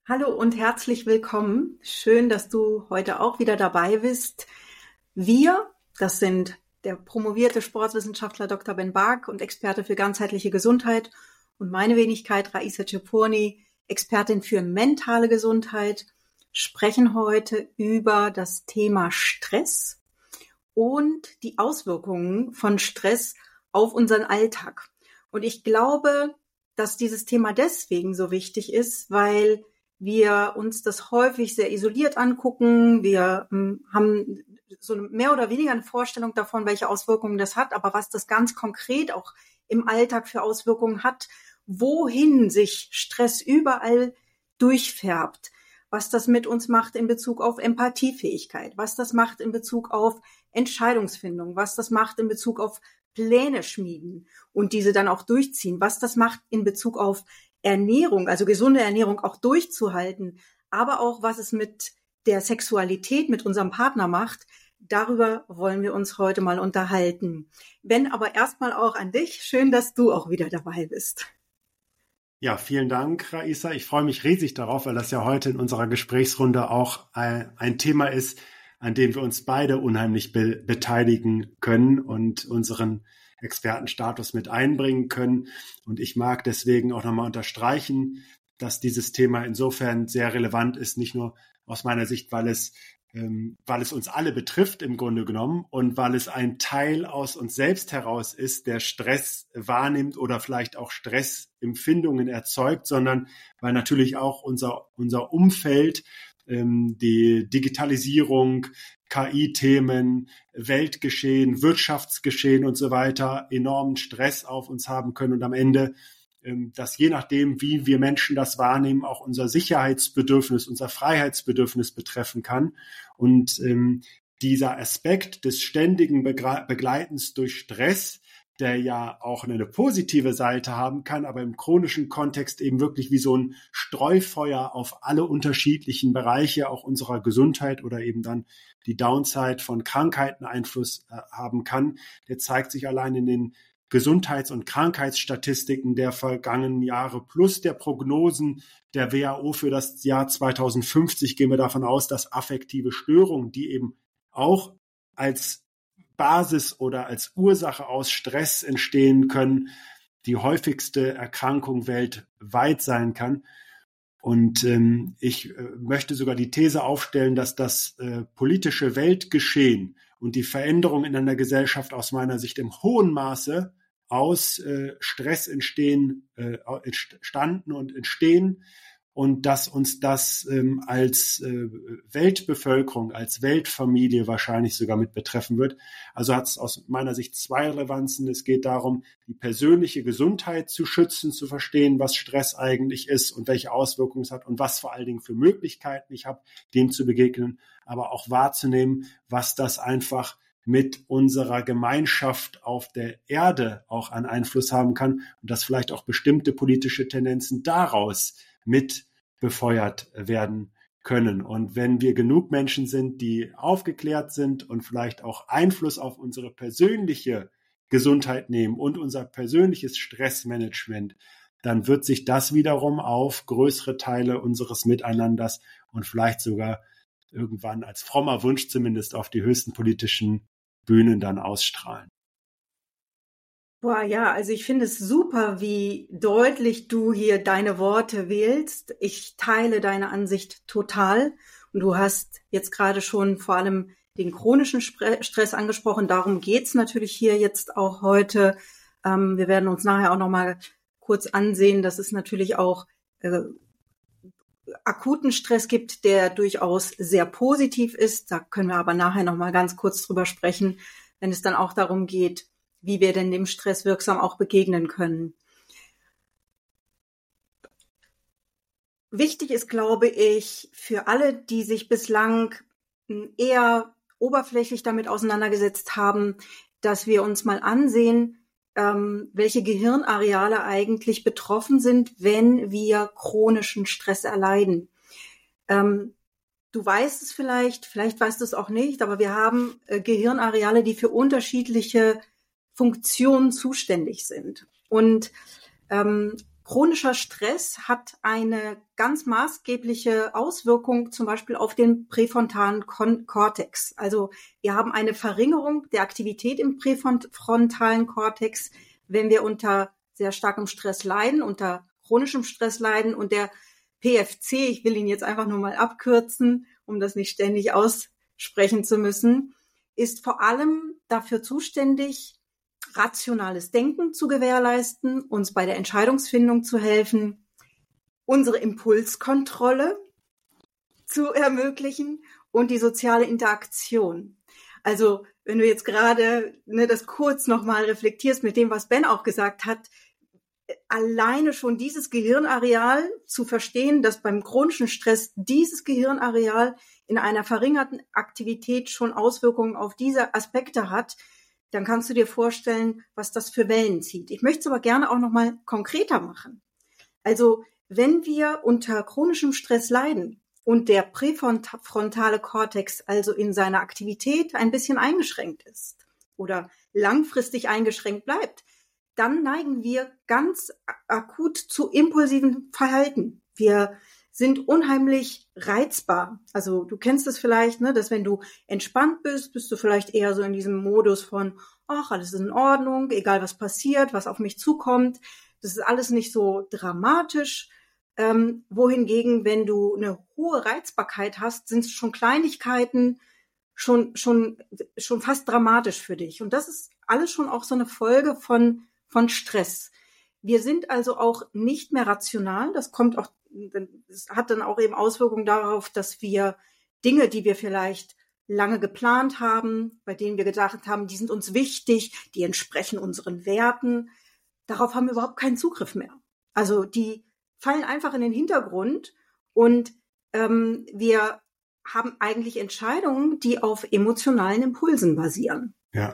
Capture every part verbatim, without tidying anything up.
Hallo und herzlich willkommen. Schön, dass du heute auch wieder dabei bist. Wir, das sind der promovierte Sportwissenschaftler Doktor Ben Bark und Experte für ganzheitliche Gesundheit und meine Wenigkeit Raisa Ciappurni, Expertin für mentale Gesundheit, sprechen heute über das Thema Stress und die Auswirkungen von Stress auf unseren Alltag. Und ich glaube, dass dieses Thema deswegen so wichtig ist, weil wir uns das häufig sehr isoliert angucken. Wir ähm, haben so mehr oder weniger eine Vorstellung davon, welche Auswirkungen das hat, aber was das ganz konkret auch im Alltag für Auswirkungen hat, wohin sich Stress überall durchfärbt, was das mit uns macht in Bezug auf Empathiefähigkeit, was das macht in Bezug auf Entscheidungsfindung, was das macht in Bezug auf Pläne schmieden und diese dann auch durchziehen, was das macht in Bezug auf Ernährung, also gesunde Ernährung auch durchzuhalten, aber auch was es mit der Sexualität mit unserem Partner macht, darüber wollen wir uns heute mal unterhalten. Ben, aber erstmal auch an dich. Schön, dass du auch wieder dabei bist. Ja, vielen Dank, Raisa. Ich freue mich riesig darauf, weil das ja heute in unserer Gesprächsrunde auch ein Thema ist, an dem wir uns beide unheimlich be- beteiligen können und unseren Expertenstatus mit einbringen können. Und ich mag deswegen auch nochmal unterstreichen, dass dieses Thema insofern sehr relevant ist, nicht nur aus meiner Sicht, weil es, ähm, weil es uns alle betrifft im Grunde genommen und weil es ein Teil aus uns selbst heraus ist, der Stress wahrnimmt oder vielleicht auch Stressempfindungen erzeugt, sondern weil natürlich auch unser, unser Umfeld, ähm, die Digitalisierung, K I-Themen, Weltgeschehen, Wirtschaftsgeschehen und so weiter enormen Stress auf uns haben können und am Ende, dass je nachdem, wie wir Menschen das wahrnehmen, auch unser Sicherheitsbedürfnis, unser Freiheitsbedürfnis betreffen kann. Und ähm, dieser Aspekt des ständigen Begleitens durch Stress, der ja auch eine positive Seite haben kann, aber im chronischen Kontext eben wirklich wie so ein Streufeuer auf alle unterschiedlichen Bereiche auch unserer Gesundheit oder eben dann die Downside von Krankheiten Einfluss äh, haben kann. Der zeigt sich allein in den Gesundheits- und Krankheitsstatistiken der vergangenen Jahre plus der Prognosen der W H O für das Jahr zweitausendfünfzig gehen wir davon aus, dass affektive Störungen, die eben auch als Basis oder als Ursache aus Stress entstehen können, die häufigste Erkrankung weltweit sein kann. Und ähm, ich äh, möchte sogar die These aufstellen, dass das äh, politische Weltgeschehen und die Veränderung in einer Gesellschaft aus meiner Sicht im hohen Maße aus äh, Stress entstehen, äh, entstanden und entstehen und dass uns das ähm, als äh, Weltbevölkerung, als Weltfamilie wahrscheinlich sogar mit betreffen wird. Also hat es aus meiner Sicht zwei Relevanzen. Es geht darum, die persönliche Gesundheit zu schützen, zu verstehen, was Stress eigentlich ist und welche Auswirkungen es hat und was vor allen Dingen für Möglichkeiten ich habe, dem zu begegnen, aber auch wahrzunehmen, was das einfach mit unserer Gemeinschaft auf der Erde auch an Einfluss haben kann und dass vielleicht auch bestimmte politische Tendenzen daraus mit befeuert werden können. Und wenn wir genug Menschen sind, die aufgeklärt sind und vielleicht auch Einfluss auf unsere persönliche Gesundheit nehmen und unser persönliches Stressmanagement, dann wird sich das wiederum auf größere Teile unseres Miteinanders und vielleicht sogar irgendwann als frommer Wunsch zumindest auf die höchsten politischen Bühnen dann ausstrahlen. Boah, ja, also ich finde es super, wie deutlich du hier deine Worte wählst. Ich teile deine Ansicht total. Und du hast jetzt gerade schon vor allem den chronischen Stress angesprochen. Darum geht's natürlich hier jetzt auch heute. Ähm, wir werden uns nachher auch noch mal kurz ansehen, dass es natürlich auch äh, akuten Stress gibt, der durchaus sehr positiv ist. Da können wir aber nachher noch mal ganz kurz drüber sprechen, wenn es dann auch darum geht, wie wir denn dem Stress wirksam auch begegnen können. Wichtig ist, glaube ich, für alle, die sich bislang eher oberflächlich damit auseinandergesetzt haben, dass wir uns mal ansehen, ähm, welche Gehirnareale eigentlich betroffen sind, wenn wir chronischen Stress erleiden. Ähm, du weißt es vielleicht, vielleicht weißt du es auch nicht, aber wir haben äh, Gehirnareale, die für unterschiedliche Funktionen zuständig sind. Und ähm, chronischer Stress hat eine ganz maßgebliche Auswirkung zum Beispiel auf den präfrontalen Kortex. Also wir haben eine Verringerung der Aktivität im präfrontalen Kortex, wenn wir unter sehr starkem Stress leiden, unter chronischem Stress leiden. Und der P F C, ich will ihn jetzt einfach nur mal abkürzen, um das nicht ständig aussprechen zu müssen, ist vor allem dafür zuständig, rationales Denken zu gewährleisten, uns bei der Entscheidungsfindung zu helfen, unsere Impulskontrolle zu ermöglichen und die soziale Interaktion. Also wenn du jetzt gerade ne, das kurz nochmal reflektierst mit dem, was Ben auch gesagt hat, alleine schon dieses Gehirnareal zu verstehen, dass beim chronischen Stress dieses Gehirnareal in einer verringerten Aktivität schon Auswirkungen auf diese Aspekte hat, dann kannst du dir vorstellen, was das für Wellen zieht. Ich möchte es aber gerne auch noch mal konkreter machen. Also, wenn wir unter chronischem Stress leiden und der präfrontale Kortex also in seiner Aktivität ein bisschen eingeschränkt ist oder langfristig eingeschränkt bleibt, dann neigen wir ganz akut zu impulsiven Verhalten. Wir sind unheimlich reizbar. Also du kennst es vielleicht, ne, dass wenn du entspannt bist, bist du vielleicht eher so in diesem Modus von, ach, alles ist in Ordnung, egal was passiert, was auf mich zukommt. Das ist alles nicht so dramatisch. Ähm, wohingegen, wenn du eine hohe Reizbarkeit hast, sind es schon Kleinigkeiten, schon, schon, schon fast dramatisch für dich. Und das ist alles schon auch so eine Folge von, von Stress. Wir sind also auch nicht mehr rational. Das kommt auch Das hat dann auch eben Auswirkungen darauf, dass wir Dinge, die wir vielleicht lange geplant haben, bei denen wir gedacht haben, die sind uns wichtig, die entsprechen unseren Werten, darauf haben wir überhaupt keinen Zugriff mehr. Also die fallen einfach in den Hintergrund und ähm, wir haben eigentlich Entscheidungen, die auf emotionalen Impulsen basieren. Ja.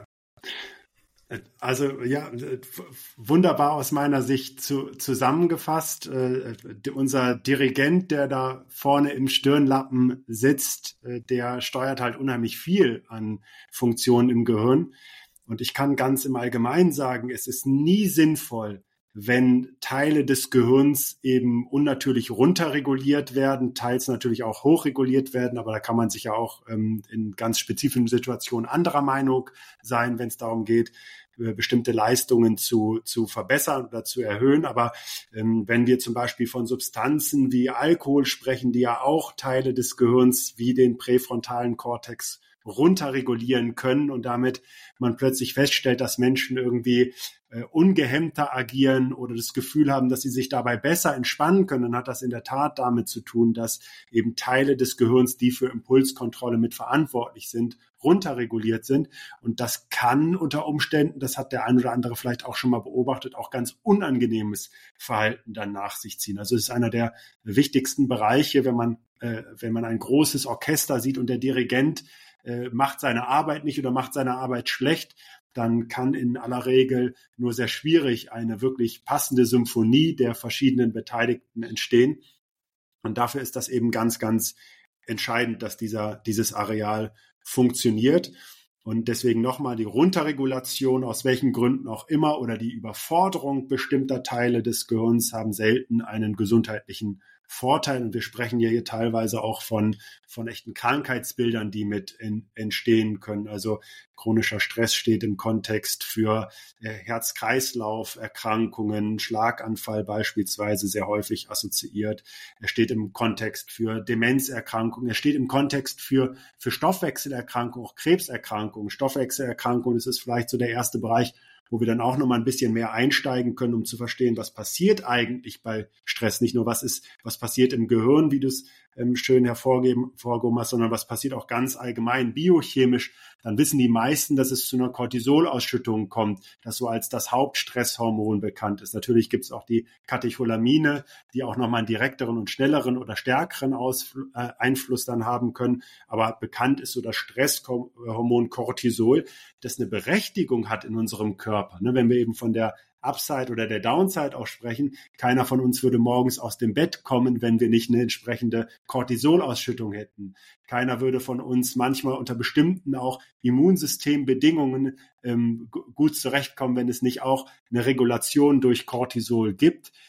Also ja, wunderbar aus meiner Sicht zu, zusammengefasst. Äh, unser Dirigent, der da vorne im Stirnlappen sitzt, äh, der steuert halt unheimlich viel an Funktionen im Gehirn. Und ich kann ganz im Allgemeinen sagen, es ist nie sinnvoll, wenn Teile des Gehirns eben unnatürlich runterreguliert werden, teils natürlich auch hochreguliert werden, aber da kann man sich ja auch ähm, in ganz spezifischen Situationen anderer Meinung sein, wenn es darum geht, bestimmte Leistungen zu, zu verbessern oder zu erhöhen. Aber ähm, wenn wir zum Beispiel von Substanzen wie Alkohol sprechen, die ja auch Teile des Gehirns wie den präfrontalen Kortex runterregulieren können und damit man plötzlich feststellt, dass Menschen irgendwie äh, ungehemmter agieren oder das Gefühl haben, dass sie sich dabei besser entspannen können, dann hat das in der Tat damit zu tun, dass eben Teile des Gehirns, die für Impulskontrolle mit verantwortlich sind, runterreguliert sind. Und das kann unter Umständen, das hat der ein oder andere vielleicht auch schon mal beobachtet, auch ganz unangenehmes Verhalten dann nach sich ziehen. Also es ist einer der wichtigsten Bereiche, wenn man, äh, wenn man ein großes Orchester sieht und der Dirigent äh, macht seine Arbeit nicht oder macht seine Arbeit schlecht, dann kann in aller Regel nur sehr schwierig eine wirklich passende Symphonie der verschiedenen Beteiligten entstehen. Und dafür ist das eben ganz, ganz entscheidend, dass dieser, dieses Areal funktioniert. Und deswegen nochmal die Runterregulation, aus welchen Gründen auch immer, oder die Überforderung bestimmter Teile des Gehirns haben selten einen gesundheitlichen Vorteil. Und wir sprechen ja hier teilweise auch von, von echten Krankheitsbildern, die mit in, entstehen können. Also chronischer Stress steht im Kontext für äh, Herz-Kreislauf-Erkrankungen, Schlaganfall beispielsweise sehr häufig assoziiert. Er steht im Kontext für Demenzerkrankungen. Er steht im Kontext für, für Stoffwechselerkrankungen, auch Krebserkrankungen. Stoffwechselerkrankungen, das ist vielleicht so der erste Bereich, wo wir dann auch noch mal ein bisschen mehr einsteigen können, um zu verstehen, was passiert eigentlich bei Stress. Nicht nur, was ist, was passiert im Gehirn, wie du es ähm, schön hervorgehoben hast, sondern was passiert auch ganz allgemein biochemisch. Dann wissen die meisten, dass es zu einer Cortisolausschüttung kommt, das so als das Hauptstresshormon bekannt ist. Natürlich gibt es auch die Katecholamine, die auch noch mal einen direkteren und schnelleren oder stärkeren Ausfl- äh, Einfluss dann haben können. Aber bekannt ist so das Stresshormon Cortisol, das eine Berechtigung hat in unserem Körper. Ne, wenn wir eben von der Upside oder der Downside auch sprechen, keiner von uns würde morgens aus dem Bett kommen, wenn wir nicht eine entsprechende Cortisolausschüttung hätten. Keiner würde von uns manchmal unter bestimmten auch Immunsystembedingungen ähm, gut zurechtkommen, wenn es nicht auch eine Regulation durch Cortisol gibt.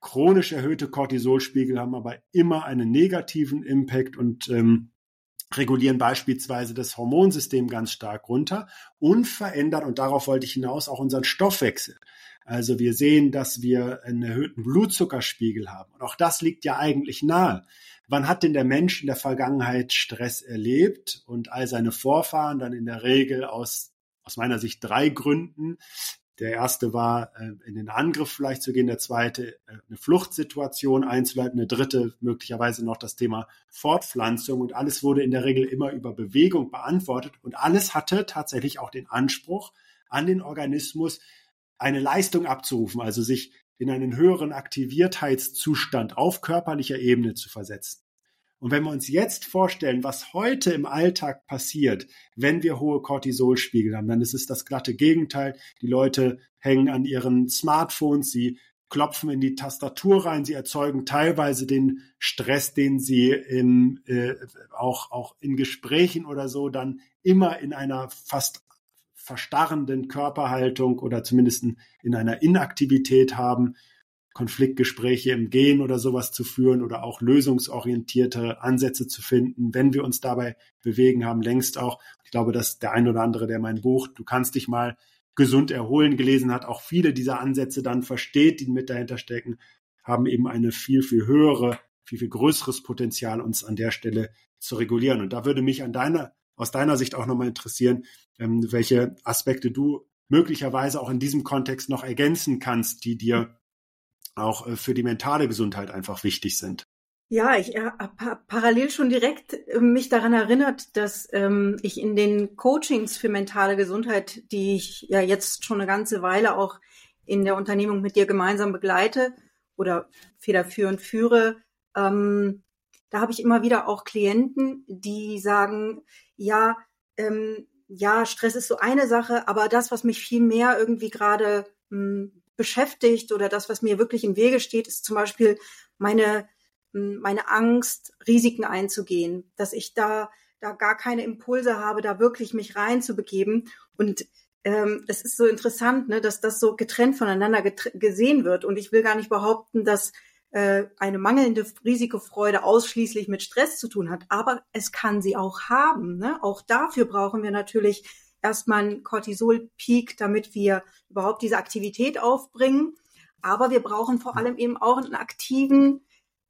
chronisch erhöhte Cortisolspiegel haben aber immer einen negativen Impact und ähm, regulieren beispielsweise das Hormonsystem ganz stark runter und verändern, und darauf wollte ich hinaus, auch unseren Stoffwechsel. Also wir sehen, dass wir einen erhöhten Blutzuckerspiegel haben. Und auch das liegt ja eigentlich nahe. Wann hat denn der Mensch in der Vergangenheit Stress erlebt? Und all seine Vorfahren dann in der Regel aus, aus meiner Sicht drei Gründen. Der erste war, in den Angriff vielleicht zu gehen. Der zweite, eine Fluchtsituation einzuleiten. Der dritte, möglicherweise noch das Thema Fortpflanzung. Und alles wurde in der Regel immer über Bewegung beantwortet. Und alles hatte tatsächlich auch den Anspruch an den Organismus, eine Leistung abzurufen, also sich in einen höheren Aktiviertheitszustand auf körperlicher Ebene zu versetzen. Und wenn wir uns jetzt vorstellen, was heute im Alltag passiert, wenn wir hohe Cortisolspiegel haben, dann ist es das glatte Gegenteil. Die Leute hängen an ihren Smartphones, sie klopfen in die Tastatur rein, sie erzeugen teilweise den Stress, den sie im, äh, auch, auch in Gesprächen oder so dann immer in einer fast verstarrenden Körperhaltung oder zumindest in einer Inaktivität haben, Konfliktgespräche im Gehen oder sowas zu führen oder auch lösungsorientierte Ansätze zu finden, wenn wir uns dabei bewegen, haben längst auch, ich glaube, dass der ein oder andere, der mein Buch "Du kannst dich mal gesund erholen" gelesen hat, auch viele dieser Ansätze dann versteht, die mit dahinter stecken, haben eben eine viel, viel höhere, viel, viel größeres Potenzial, uns an der Stelle zu regulieren. Und da würde mich an deiner aus deiner Sicht auch nochmal interessieren, ähm, welche Aspekte du möglicherweise auch in diesem Kontext noch ergänzen kannst, die dir auch äh, für die mentale Gesundheit einfach wichtig sind. Ja, ich habe parallel schon direkt äh, mich daran erinnert, dass ähm, ich in den Coachings für mentale Gesundheit, die ich ja jetzt schon eine ganze Weile auch in der Unternehmung mit dir gemeinsam begleite oder federführend führe, ähm, da habe ich immer wieder auch Klienten, die sagen, ja, ähm, ja, Stress ist so eine Sache, aber das, was mich viel mehr irgendwie gerade mh, beschäftigt oder das, was mir wirklich im Wege steht, ist zum Beispiel meine mh, meine Angst, Risiken einzugehen, dass ich da da gar keine Impulse habe, da wirklich mich reinzubegeben. Und ähm, es ist so interessant, ne, dass das so getrennt voneinander getr- gesehen wird. Und ich will gar nicht behaupten, dass eine mangelnde Risikofreude ausschließlich mit Stress zu tun hat, aber es kann sie auch haben. Ne? Auch dafür brauchen wir natürlich erstmal einen Cortisol-Peak, damit wir überhaupt diese Aktivität aufbringen. Aber wir brauchen vor allem eben auch einen aktiven,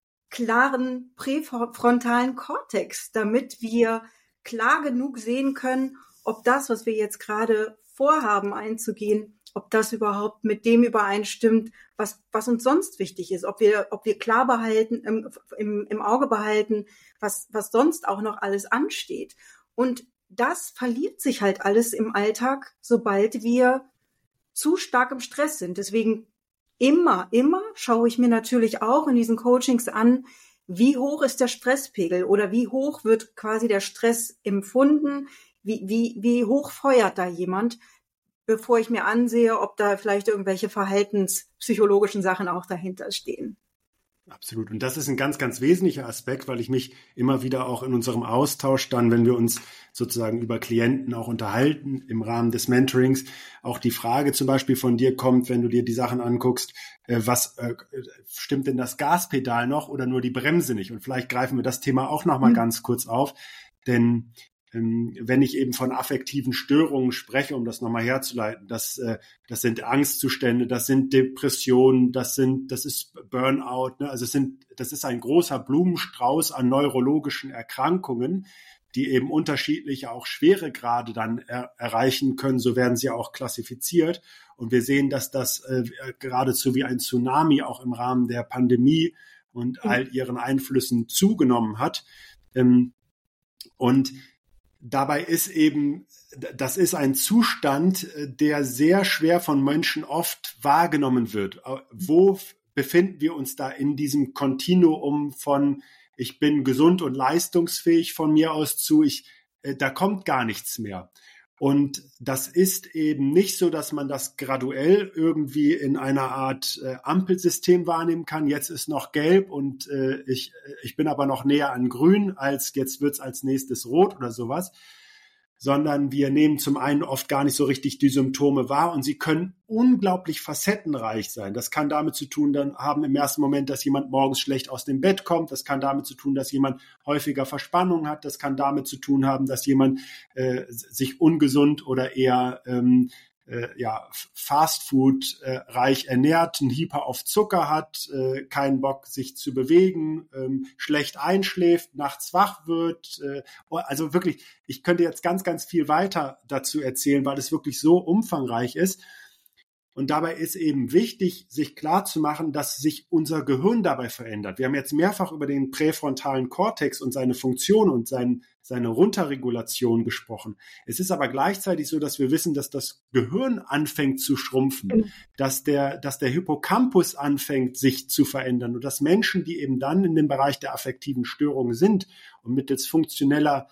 klaren präfrontalen Kortex, damit wir klar genug sehen können, ob das, was wir jetzt gerade vorhaben einzugehen, ob das überhaupt mit dem übereinstimmt, was, was uns sonst wichtig ist, ob wir, ob wir klar behalten, im, im, im Auge behalten, was, was sonst auch noch alles ansteht. Und das verliert sich halt alles im Alltag, sobald wir zu stark im Stress sind. Deswegen immer, immer schaue ich mir natürlich auch in diesen Coachings an, wie hoch ist der Stresspegel oder wie hoch wird quasi der Stress empfunden, wie, wie, wie hoch feuert da jemand, bevor ich mir ansehe, ob da vielleicht irgendwelche verhaltenspsychologischen Sachen auch dahinter stehen. Absolut. Und das ist ein ganz, ganz wesentlicher Aspekt, weil ich mich immer wieder auch in unserem Austausch dann, wenn wir uns sozusagen über Klienten auch unterhalten im Rahmen des Mentorings, auch die Frage zum Beispiel von dir kommt, wenn du dir die Sachen anguckst, äh, was äh, stimmt denn das Gaspedal noch oder nur die Bremse nicht? Und vielleicht greifen wir das Thema auch nochmal mhm. ganz kurz auf, denn wenn ich eben von affektiven Störungen spreche, um das nochmal herzuleiten, das, das sind Angstzustände, das sind Depressionen, das sind, das ist Burnout, ne? Also es sind, das ist ein großer Blumenstrauß an neurologischen Erkrankungen, die eben unterschiedliche, auch Schweregrade dann er, erreichen können. So werden sie auch klassifiziert. Und wir sehen, dass das äh, geradezu wie ein Tsunami auch im Rahmen der Pandemie und all ihren Einflüssen zugenommen hat. Ähm, und Dabei ist eben, das ist ein Zustand, der sehr schwer von Menschen oft wahrgenommen wird. Wo befinden wir uns da in diesem Kontinuum von ich bin gesund und leistungsfähig von mir aus zu, ich, da kommt gar nichts mehr. Und das ist eben nicht so, dass man das graduell irgendwie in einer Art äh, Ampelsystem wahrnehmen kann. Jetzt ist noch gelb und äh, ich, ich bin aber noch näher an grün, als jetzt wird's als nächstes rot oder sowas. sondern wir nehmen zum einen oft gar nicht so richtig die Symptome wahr und sie können unglaublich facettenreich sein. Das kann damit zu tun dann haben im ersten Moment, dass jemand morgens schlecht aus dem Bett kommt. Das kann damit zu tun, dass jemand häufiger Verspannung hat. Das kann damit zu tun haben, dass jemand äh, sich ungesund oder eher ähm, äh, ja, Fastfood äh, reich ernährt, einen Hyper auf Zucker hat, äh, keinen Bock sich zu bewegen, ähm, schlecht einschläft, nachts wach wird. Äh, also wirklich, ich könnte jetzt ganz, ganz viel weiter dazu erzählen, weil es wirklich so umfangreich ist. Und dabei ist eben wichtig, sich klarzumachen, dass sich unser Gehirn dabei verändert. Wir haben jetzt mehrfach über den präfrontalen Kortex und seine Funktion und sein, seine Runterregulation gesprochen. Es ist aber gleichzeitig so, dass wir wissen, dass das Gehirn anfängt zu schrumpfen, mhm. dass der, dass der Hippocampus anfängt, sich zu verändern und dass Menschen, die eben dann in dem Bereich der affektiven Störungen sind und mittels funktioneller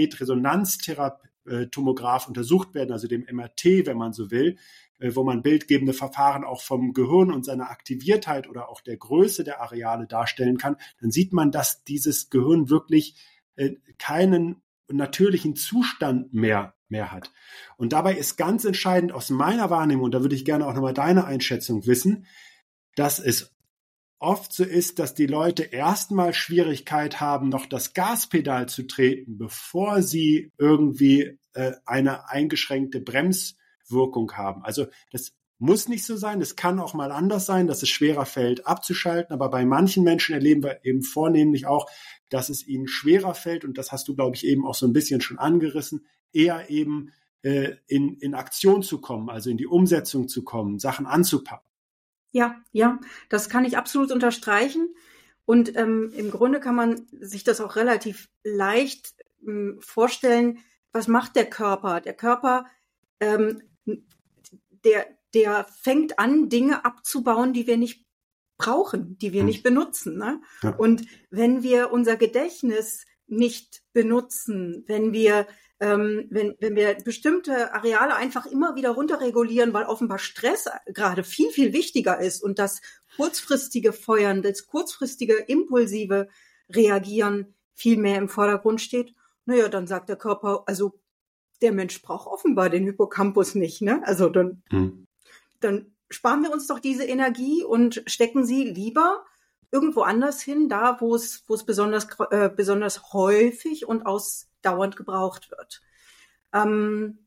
Magnetresonanztomograph untersucht werden, also dem M R T, wenn man so will, wo man bildgebende Verfahren auch vom Gehirn und seiner Aktiviertheit oder auch der Größe der Areale darstellen kann, dann sieht man, dass dieses Gehirn wirklich äh, keinen natürlichen Zustand mehr, mehr hat. Und dabei ist ganz entscheidend aus meiner Wahrnehmung, und da würde ich gerne auch nochmal deine Einschätzung wissen, dass es oft so ist, dass die Leute erstmal Schwierigkeit haben, noch das Gaspedal zu treten, bevor sie irgendwie äh, eine eingeschränkte Brems Wirkung haben. Also das muss nicht so sein, es kann auch mal anders sein, dass es schwerer fällt abzuschalten, aber bei manchen Menschen erleben wir eben vornehmlich auch, dass es ihnen schwerer fällt, und das hast du, glaube ich, eben auch so ein bisschen schon angerissen, eher eben äh, in, in Aktion zu kommen, also in die Umsetzung zu kommen, Sachen anzupacken. Ja, ja, das kann ich absolut unterstreichen, und ähm, im Grunde kann man sich das auch relativ leicht ähm, vorstellen, was macht der Körper? Der Körper ähm, Der, der fängt an, Dinge abzubauen, die wir nicht brauchen, die wir hm. nicht benutzen. Ne? Ja. Und wenn wir unser Gedächtnis nicht benutzen, wenn wir, ähm, wenn, wenn wir bestimmte Areale einfach immer wieder runterregulieren, weil offenbar Stress gerade viel, viel wichtiger ist und das kurzfristige Feuern, das kurzfristige impulsive Reagieren viel mehr im Vordergrund steht, naja, dann sagt der Körper, also der Mensch braucht offenbar den Hippocampus nicht, ne? Also dann, hm. dann sparen wir uns doch diese Energie und stecken sie lieber irgendwo anders hin, da wo es, wo es besonders, äh, besonders häufig und ausdauernd gebraucht wird. Ähm,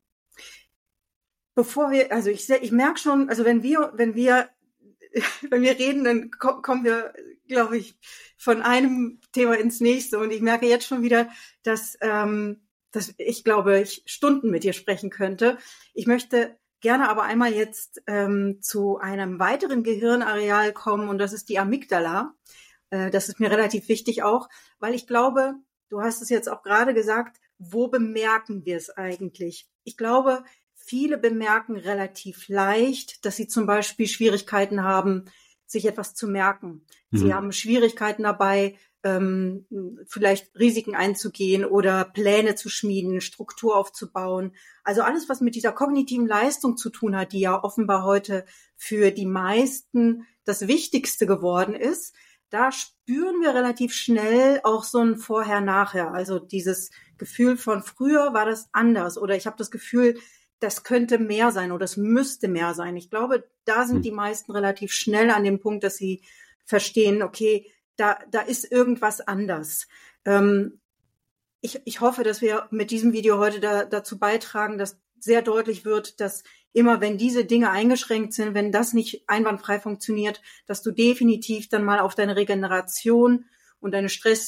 bevor wir, also ich, ich merke schon, also wenn wir, wenn wir, wenn wir reden, dann ko- kommen wir, glaube ich, von einem Thema ins nächste, und ich merke jetzt schon wieder, dass ähm, dass ich glaube, ich Stunden mit dir sprechen könnte. Ich möchte gerne aber einmal jetzt ähm, zu einem weiteren Gehirnareal kommen, und das ist die Amygdala. Äh, das ist mir relativ wichtig auch, weil ich glaube, du hast es jetzt auch gerade gesagt, wo bemerken wir es eigentlich? Ich glaube, viele bemerken relativ leicht, dass sie zum Beispiel Schwierigkeiten haben, sich etwas zu merken. Mhm. Sie haben Schwierigkeiten dabei, ähm, vielleicht Risiken einzugehen oder Pläne zu schmieden, Struktur aufzubauen. Also alles, was mit dieser kognitiven Leistung zu tun hat, die ja offenbar heute für die meisten das Wichtigste geworden ist, da spüren wir relativ schnell auch so ein Vorher-Nachher. Also dieses Gefühl von früher war das anders, oder ich habe das Gefühl, das könnte mehr sein oder es müsste mehr sein. Ich glaube, da sind die meisten relativ schnell an dem Punkt, dass sie verstehen, okay, da, da ist irgendwas anders. Ähm, ich, ich hoffe, dass wir mit diesem Video heute da, dazu beitragen, dass sehr deutlich wird, dass immer, wenn diese Dinge eingeschränkt sind, wenn das nicht einwandfrei funktioniert, dass du definitiv dann mal auf deine Regeneration und deine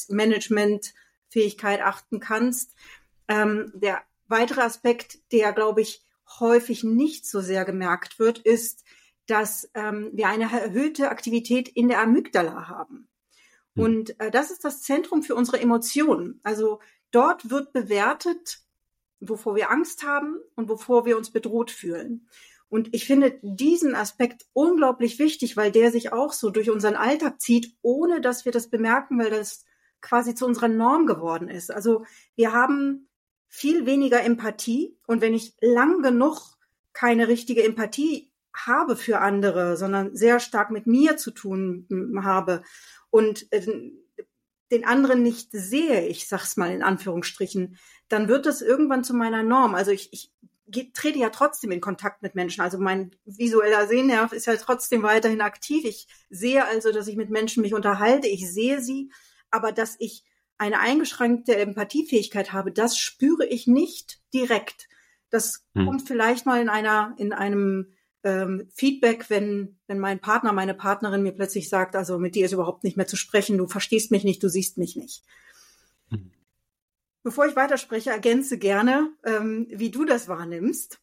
Stressmanagementfähigkeit achten kannst. Ähm, der weitere Aspekt, der, glaube ich, häufig nicht so sehr gemerkt wird, ist, dass ähm, wir eine erhöhte Aktivität in der Amygdala haben. Hm. Und äh, das ist das Zentrum für unsere Emotionen. Also dort wird bewertet, wovor wir Angst haben und wovor wir uns bedroht fühlen. Und ich finde diesen Aspekt unglaublich wichtig, weil der sich auch so durch unseren Alltag zieht, ohne dass wir das bemerken, weil das quasi zu unserer Norm geworden ist. Also wir haben viel weniger Empathie, und wenn ich lang genug keine richtige Empathie habe für andere, sondern sehr stark mit mir zu tun habe und äh, den anderen nicht sehe, ich sag's mal in Anführungsstrichen, dann wird das irgendwann zu meiner Norm. Also ich, ich ge- trete ja trotzdem in Kontakt mit Menschen. Also mein visueller Sehnerv ist ja trotzdem weiterhin aktiv. Ich sehe also, dass ich mit Menschen mich unterhalte. Ich sehe sie, aber dass ich eine eingeschränkte Empathiefähigkeit habe, das spüre ich nicht direkt. Das hm. kommt vielleicht mal in einer, in einem ähm, Feedback, wenn, wenn mein Partner, meine Partnerin mir plötzlich sagt, also mit dir ist überhaupt nicht mehr zu sprechen, du verstehst mich nicht, du siehst mich nicht. Hm. Bevor ich weiterspreche, ergänze gerne, ähm, wie du das wahrnimmst.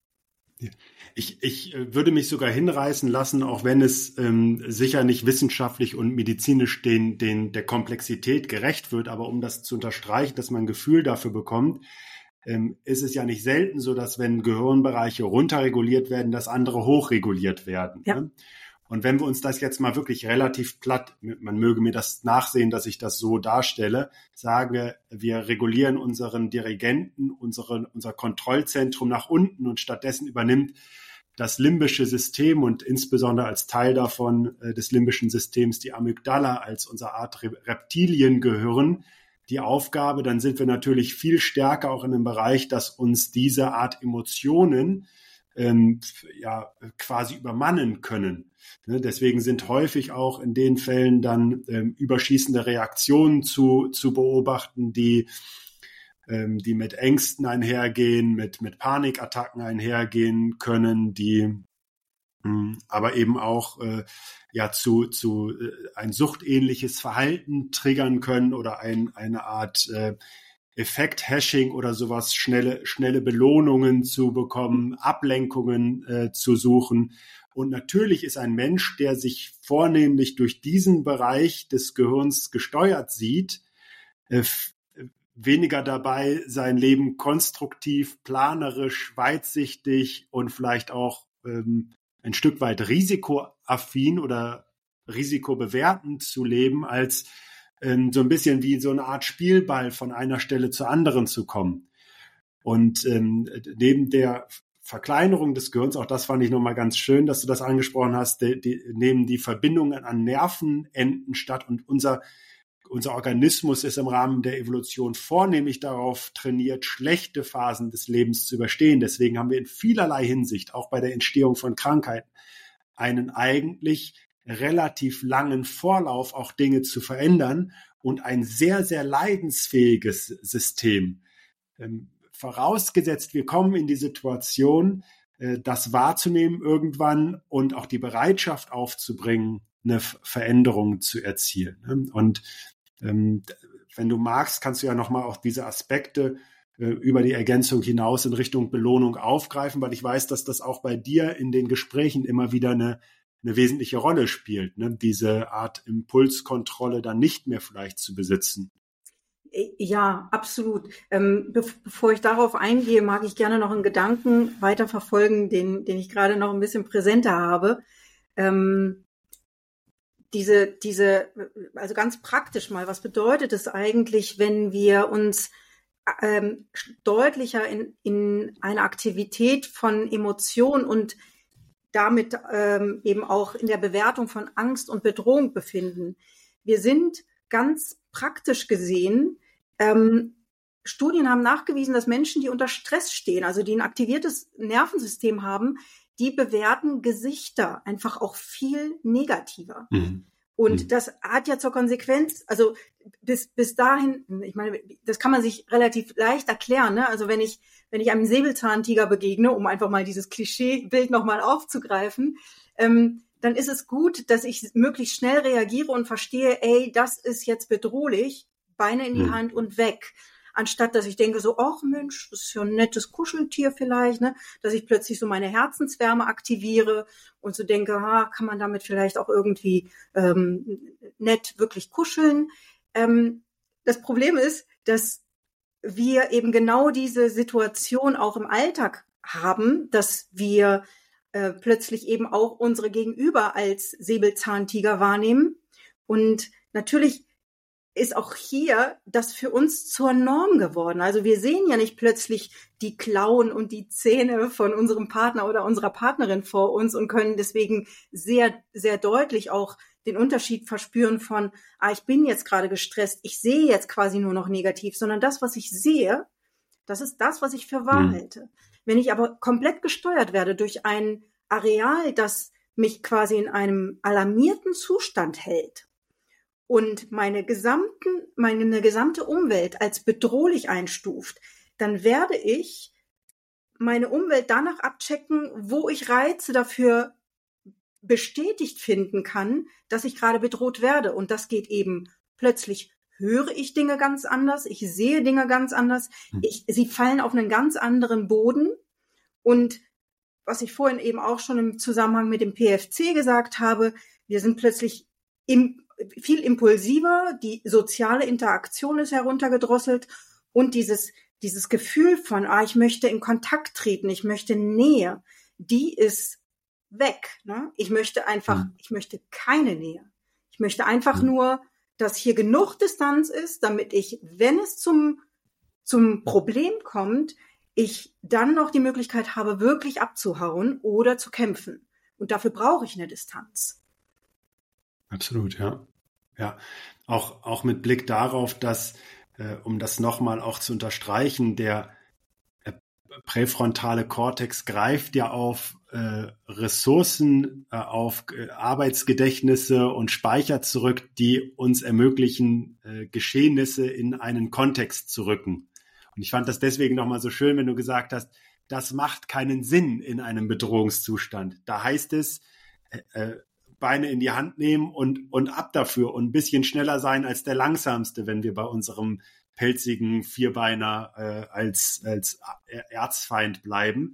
Ich, ich würde mich sogar hinreißen lassen, auch wenn es ähm, sicher nicht wissenschaftlich und medizinisch den, den, der Komplexität gerecht wird, aber um das zu unterstreichen, dass man ein Gefühl dafür bekommt, ähm, ist es ja nicht selten so, dass wenn Gehirnbereiche runterreguliert werden, dass andere hochreguliert werden. Ja. Ne? Und wenn wir uns das jetzt mal wirklich relativ platt, man möge mir das nachsehen, dass ich das so darstelle, sage, wir regulieren unseren Dirigenten, unsere, unser Kontrollzentrum nach unten und stattdessen übernimmt das limbische System und insbesondere als Teil davon äh, des limbischen Systems die Amygdala als unsere Art Re- Reptiliengehirn die Aufgabe, dann sind wir natürlich viel stärker auch in dem Bereich, dass uns diese Art Emotionen ähm, ja quasi übermannen können. Ne? Deswegen sind häufig auch in den Fällen dann ähm, überschießende Reaktionen zu, zu beobachten, die ähm, die mit Ängsten einhergehen, mit, mit Panikattacken einhergehen können, die mh, aber eben auch äh, ja zu, zu äh, ein suchtähnliches Verhalten triggern können oder ein, eine Art äh, Effekt-Hashing oder sowas, schnelle, schnelle Belohnungen zu bekommen, Ablenkungen äh, zu suchen. Und natürlich ist ein Mensch, der sich vornehmlich durch diesen Bereich des Gehirns gesteuert sieht, äh, weniger dabei, sein Leben konstruktiv, planerisch, weitsichtig und vielleicht auch ähm, ein Stück weit risikoaffin oder risikobewertend zu leben, als ähm, so ein bisschen wie so eine Art Spielball von einer Stelle zur anderen zu kommen. Und ähm, neben der Verkleinerung des Gehirns, auch das fand ich nochmal ganz schön, dass du das angesprochen hast, die, die, nehmen die Verbindungen an Nervenenden statt und unser Unser Organismus ist im Rahmen der Evolution vornehmlich darauf trainiert, schlechte Phasen des Lebens zu überstehen. Deswegen haben wir in vielerlei Hinsicht, auch bei der Entstehung von Krankheiten, einen eigentlich relativ langen Vorlauf, auch Dinge zu verändern und ein sehr, sehr leidensfähiges System. Ähm, vorausgesetzt, wir kommen in die Situation, äh, das wahrzunehmen irgendwann und auch die Bereitschaft aufzubringen, eine Veränderung zu erzielen. Und ähm, wenn du magst, kannst du ja nochmal auch diese Aspekte äh, über die Ergänzung hinaus in Richtung Belohnung aufgreifen, weil ich weiß, dass das auch bei dir in den Gesprächen immer wieder eine, eine wesentliche Rolle spielt, ne? Diese Art Impulskontrolle dann nicht mehr vielleicht zu besitzen. Ja, absolut. Ähm, be- bevor ich darauf eingehe, mag ich gerne noch einen Gedanken weiterverfolgen, den, den ich gerade noch ein bisschen präsenter habe. Ähm, Diese, diese, also ganz praktisch mal, was bedeutet es eigentlich, wenn wir uns ähm, deutlicher in, in eine Aktivität von Emotion und damit ähm, eben auch in der Bewertung von Angst und Bedrohung befinden? Wir sind ganz praktisch gesehen, ähm, Studien haben nachgewiesen, dass Menschen, die unter Stress stehen, also die ein aktiviertes Nervensystem haben, die bewerten Gesichter einfach auch viel negativer. Mhm. Und mhm. das hat ja zur Konsequenz, also bis bis dahin, ich meine, das kann man sich relativ leicht erklären, ne? Also wenn ich wenn ich einem Säbelzahntiger begegne, um einfach mal dieses Klischeebild nochmal aufzugreifen, ähm, dann ist es gut, dass ich möglichst schnell reagiere und verstehe, ey, das ist jetzt bedrohlich, Beine in die mhm. Hand und weg. Anstatt, dass ich denke so, ach Mensch, das ist ja ein nettes Kuscheltier vielleicht, ne, dass ich plötzlich so meine Herzenswärme aktiviere und so denke, ah, kann man damit vielleicht auch irgendwie ähm, nett wirklich kuscheln. Ähm, das Problem ist, dass wir eben genau diese Situation auch im Alltag haben, dass wir äh, plötzlich eben auch unsere Gegenüber als Säbelzahntiger wahrnehmen. Und natürlich ist auch hier das für uns zur Norm geworden. Also wir sehen ja nicht plötzlich die Klauen und die Zähne von unserem Partner oder unserer Partnerin vor uns und können deswegen sehr, sehr deutlich auch den Unterschied verspüren von, ah, ich bin jetzt gerade gestresst, ich sehe jetzt quasi nur noch negativ, sondern das, was ich sehe, das ist das, was ich für wahr Mhm. halte. Wenn ich aber komplett gesteuert werde durch ein Areal, das mich quasi in einem alarmierten Zustand hält und meine gesamten, meine gesamte Umwelt als bedrohlich einstuft, dann werde ich meine Umwelt danach abchecken, wo ich Reize dafür bestätigt finden kann, dass ich gerade bedroht werde. Und das geht eben plötzlich, höre ich Dinge ganz anders, ich sehe Dinge ganz anders, ich, sie fallen auf einen ganz anderen Boden. Und was ich vorhin eben auch schon im Zusammenhang mit dem P F C gesagt habe, wir sind plötzlich im, viel impulsiver, die soziale Interaktion ist heruntergedrosselt und dieses, dieses Gefühl von, ah, ich möchte in Kontakt treten, ich möchte Nähe, die ist weg. Ne? Ich möchte einfach, mhm. ich möchte keine Nähe. Ich möchte einfach mhm. nur, dass hier genug Distanz ist, damit ich, wenn es zum, zum Problem kommt, ich dann noch die Möglichkeit habe, wirklich abzuhauen oder zu kämpfen. Und dafür brauche ich eine Distanz. Absolut, ja. Ja, auch, auch mit Blick darauf, dass, äh, um das nochmal auch zu unterstreichen, der äh, präfrontale Kortex greift ja auf äh, Ressourcen, äh, auf äh, Arbeitsgedächtnisse und Speicher zurück, die uns ermöglichen, äh, Geschehnisse in einen Kontext zu rücken. Und ich fand das deswegen nochmal so schön, wenn du gesagt hast, das macht keinen Sinn in einem Bedrohungszustand. Da heißt es, äh, Beine in die Hand nehmen und, und ab dafür und ein bisschen schneller sein als der Langsamste, wenn wir bei unserem pelzigen Vierbeiner äh, als, als Erzfeind bleiben.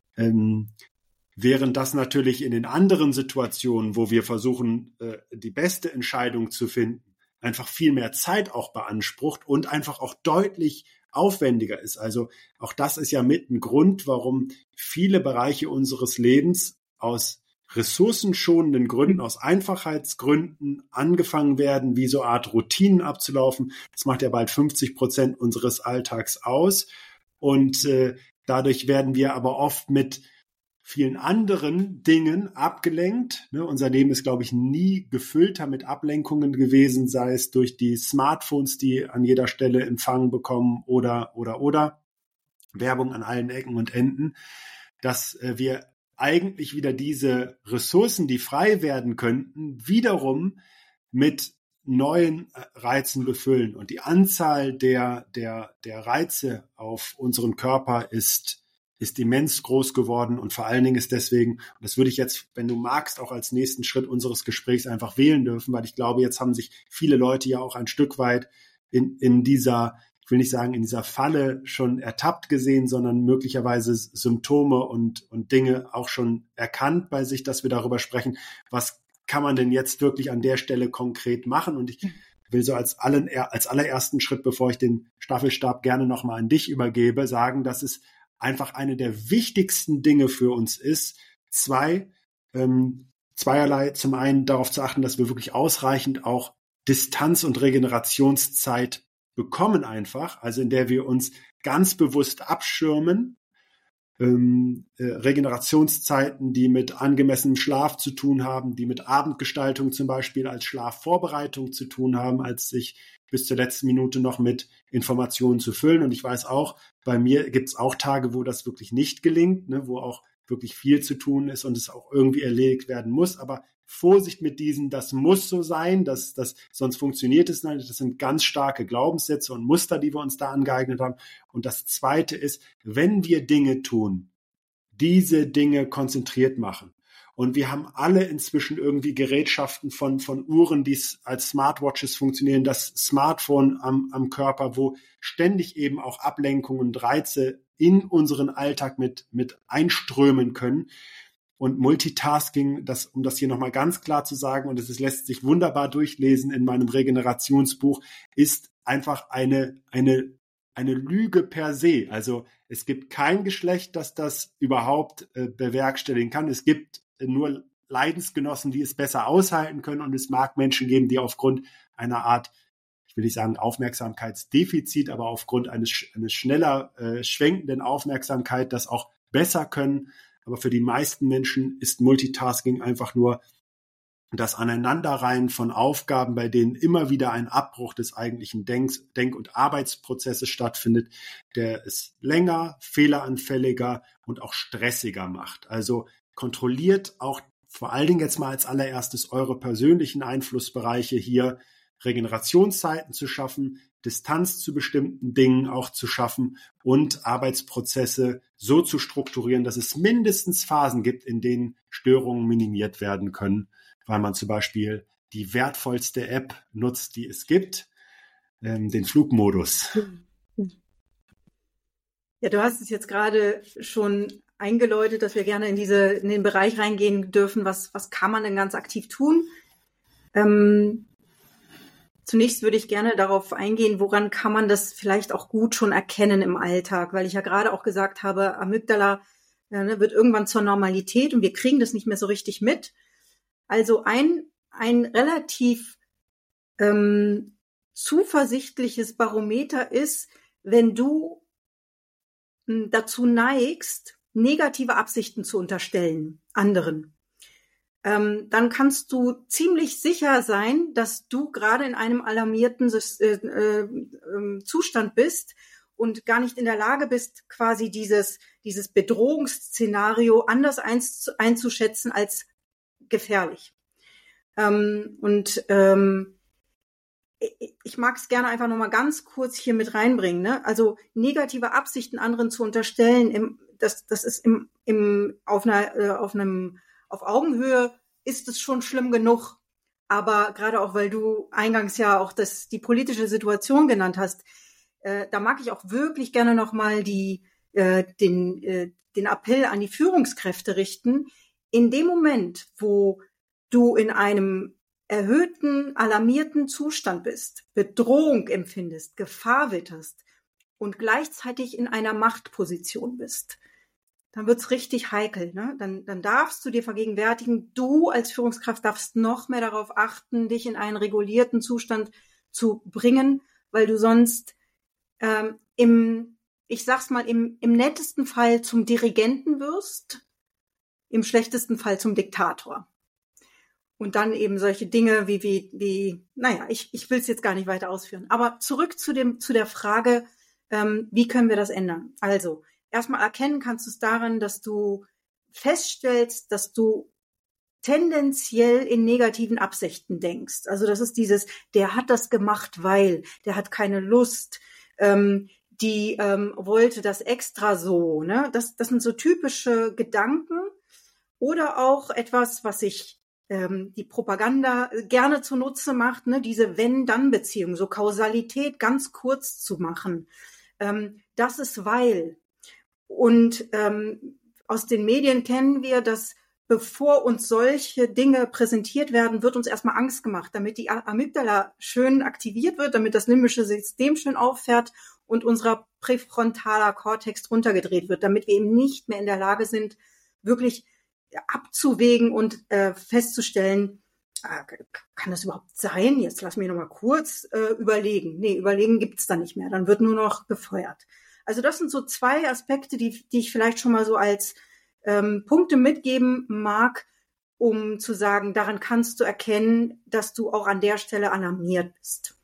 Ähm, während das natürlich in den anderen Situationen, wo wir versuchen, äh, die beste Entscheidung zu finden, einfach viel mehr Zeit auch beansprucht und einfach auch deutlich aufwendiger ist. Also auch das ist ja mit ein Grund, warum viele Bereiche unseres Lebens aus ressourcenschonenden Gründen, aus Einfachheitsgründen angefangen werden, wie so eine Art Routinen abzulaufen. Das macht ja bald fünfzig Prozent unseres Alltags aus. Und äh, dadurch werden wir aber oft mit vielen anderen Dingen abgelenkt. Ne? Unser Leben ist, glaube ich, nie gefüllter mit Ablenkungen gewesen, sei es durch die Smartphones, die an jeder Stelle Empfang bekommen oder, oder, oder Werbung an allen Ecken und Enden, dass äh, wir eigentlich wieder diese Ressourcen, die frei werden könnten, wiederum mit neuen Reizen befüllen. Und die Anzahl der, der, der Reize auf unseren Körper ist, ist immens groß geworden. Und vor allen Dingen ist deswegen, und das würde ich jetzt, wenn du magst, auch als nächsten Schritt unseres Gesprächs einfach wählen dürfen, weil ich glaube, jetzt haben sich viele Leute ja auch ein Stück weit in, in dieser ich will nicht sagen, in dieser Falle schon ertappt gesehen, sondern möglicherweise Symptome und, und Dinge auch schon erkannt bei sich, dass wir darüber sprechen, was kann man denn jetzt wirklich an der Stelle konkret machen? Und ich will so als, allen, als allerersten Schritt, bevor ich den Staffelstab gerne nochmal an dich übergebe, sagen, dass es einfach eine der wichtigsten Dinge für uns ist, zwei, ähm, zweierlei, zum einen darauf zu achten, dass wir wirklich ausreichend auch Distanz und Regenerationszeit bekommen einfach, also in der wir uns ganz bewusst abschirmen, ähm, äh, Regenerationszeiten, die mit angemessenem Schlaf zu tun haben, die mit Abendgestaltung zum Beispiel als Schlafvorbereitung zu tun haben, als sich bis zur letzten Minute noch mit Informationen zu füllen. Und ich weiß auch, bei mir gibt es auch Tage, wo das wirklich nicht gelingt, ne, wo auch wirklich viel zu tun ist und es auch irgendwie erledigt werden muss, aber Vorsicht mit diesen, das muss so sein, das, das, sonst funktioniert es nicht. Das sind ganz starke Glaubenssätze und Muster, die wir uns da angeeignet haben. Und das Zweite ist, wenn wir Dinge tun, diese Dinge konzentriert machen. Und wir haben alle inzwischen irgendwie Gerätschaften von, von Uhren, die als Smartwatches funktionieren, das Smartphone am, am Körper, wo ständig eben auch Ablenkungen und Reize in unseren Alltag mit, mit einströmen können. Und Multitasking, das, um das hier nochmal ganz klar zu sagen, und es lässt sich wunderbar durchlesen in meinem Regenerationsbuch, ist einfach eine, eine, eine Lüge per se. Also es gibt kein Geschlecht, das das überhaupt äh, bewerkstelligen kann. Es gibt äh, nur Leidensgenossen, die es besser aushalten können. Und es mag Menschen geben, die aufgrund einer Art, ich will nicht sagen Aufmerksamkeitsdefizit, aber aufgrund eines, eines schneller äh, schwenkenden Aufmerksamkeit das auch besser können. Aber für die meisten Menschen ist Multitasking einfach nur das Aneinanderreihen von Aufgaben, bei denen immer wieder ein Abbruch des eigentlichen Denk- Denk- und Arbeitsprozesses stattfindet, der es länger, fehleranfälliger und auch stressiger macht. Also kontrolliert auch vor allen Dingen jetzt mal als allererstes eure persönlichen Einflussbereiche hier, Regenerationszeiten zu schaffen, Distanz zu bestimmten Dingen auch zu schaffen und Arbeitsprozesse so zu strukturieren, dass es mindestens Phasen gibt, in denen Störungen minimiert werden können, weil man zum Beispiel die wertvollste App nutzt, die es gibt, ähm, den Flugmodus. Ja, du hast es jetzt gerade schon eingeläutet, dass wir gerne in diese in den Bereich reingehen dürfen. Was was kann man denn ganz aktiv tun? Ähm, zunächst würde ich gerne darauf eingehen, woran kann man das vielleicht auch gut schon erkennen im Alltag, weil ich ja gerade auch gesagt habe, Amygdala ja, ne, wird irgendwann zur Normalität und wir kriegen das nicht mehr so richtig mit. Also ein ein relativ ähm, zuversichtliches Barometer ist, wenn du m, dazu neigst, negative Absichten zu unterstellen anderen, ähm, dann kannst du ziemlich sicher sein, dass du gerade in einem alarmierten äh, äh, Zustand bist und gar nicht in der Lage bist, quasi dieses, dieses Bedrohungsszenario anders einz, einzuschätzen als gefährlich. Ähm, und ähm, ich mag es gerne einfach nochmal ganz kurz hier mit reinbringen. Ne? Also negative Absichten anderen zu unterstellen, im, das, das ist im, im, auf, einer, äh, auf einem auf Augenhöhe ist es schon schlimm genug. Aber gerade auch, weil du eingangs ja auch das, die politische Situation genannt hast, äh, da mag ich auch wirklich gerne nochmal die, äh, den, äh, den Appell an die Führungskräfte richten. In dem Moment, wo du in einem erhöhten, alarmierten Zustand bist, Bedrohung empfindest, Gefahr witterst und gleichzeitig in einer Machtposition bist, dann wird's richtig heikel. Ne? Dann, dann darfst du dir vergegenwärtigen, du als Führungskraft darfst noch mehr darauf achten, dich in einen regulierten Zustand zu bringen, weil du sonst ähm, im, ich sag's mal, im, im nettesten Fall zum Dirigenten wirst, im schlechtesten Fall zum Diktator. Und dann eben solche Dinge wie, wie, wie, naja, ich, ich will es jetzt gar nicht weiter ausführen. Aber zurück zu dem, zu der Frage, ähm, wie können wir das ändern? Also, erstmal erkennen kannst du es daran, dass du feststellst, dass du tendenziell in negativen Absichten denkst. Also, das ist dieses, der hat das gemacht, weil, der hat keine Lust, ähm, die ähm, wollte das extra so, ne? Das, das sind so typische Gedanken oder auch etwas, was ich ähm, die Propaganda gerne zunutze macht, ne, diese Wenn-Dann-Beziehung, so Kausalität ganz kurz zu machen. Ähm, das ist weil. Und ähm, aus den Medien kennen wir, dass bevor uns solche Dinge präsentiert werden, wird uns erstmal Angst gemacht, damit die Amygdala schön aktiviert wird, damit das limbische System schön auffährt und unser präfrontaler Kortex runtergedreht wird, damit wir eben nicht mehr in der Lage sind, wirklich abzuwägen und äh, festzustellen, äh, kann das überhaupt sein? Jetzt lass mich noch mal kurz äh, überlegen. Nee, überlegen gibt's da nicht mehr. Dann wird nur noch gefeuert. Also das sind so zwei Aspekte, die, die ich vielleicht schon mal so als ähm, Punkte mitgeben mag, um zu sagen, daran kannst du erkennen, dass du auch an der Stelle alarmiert bist.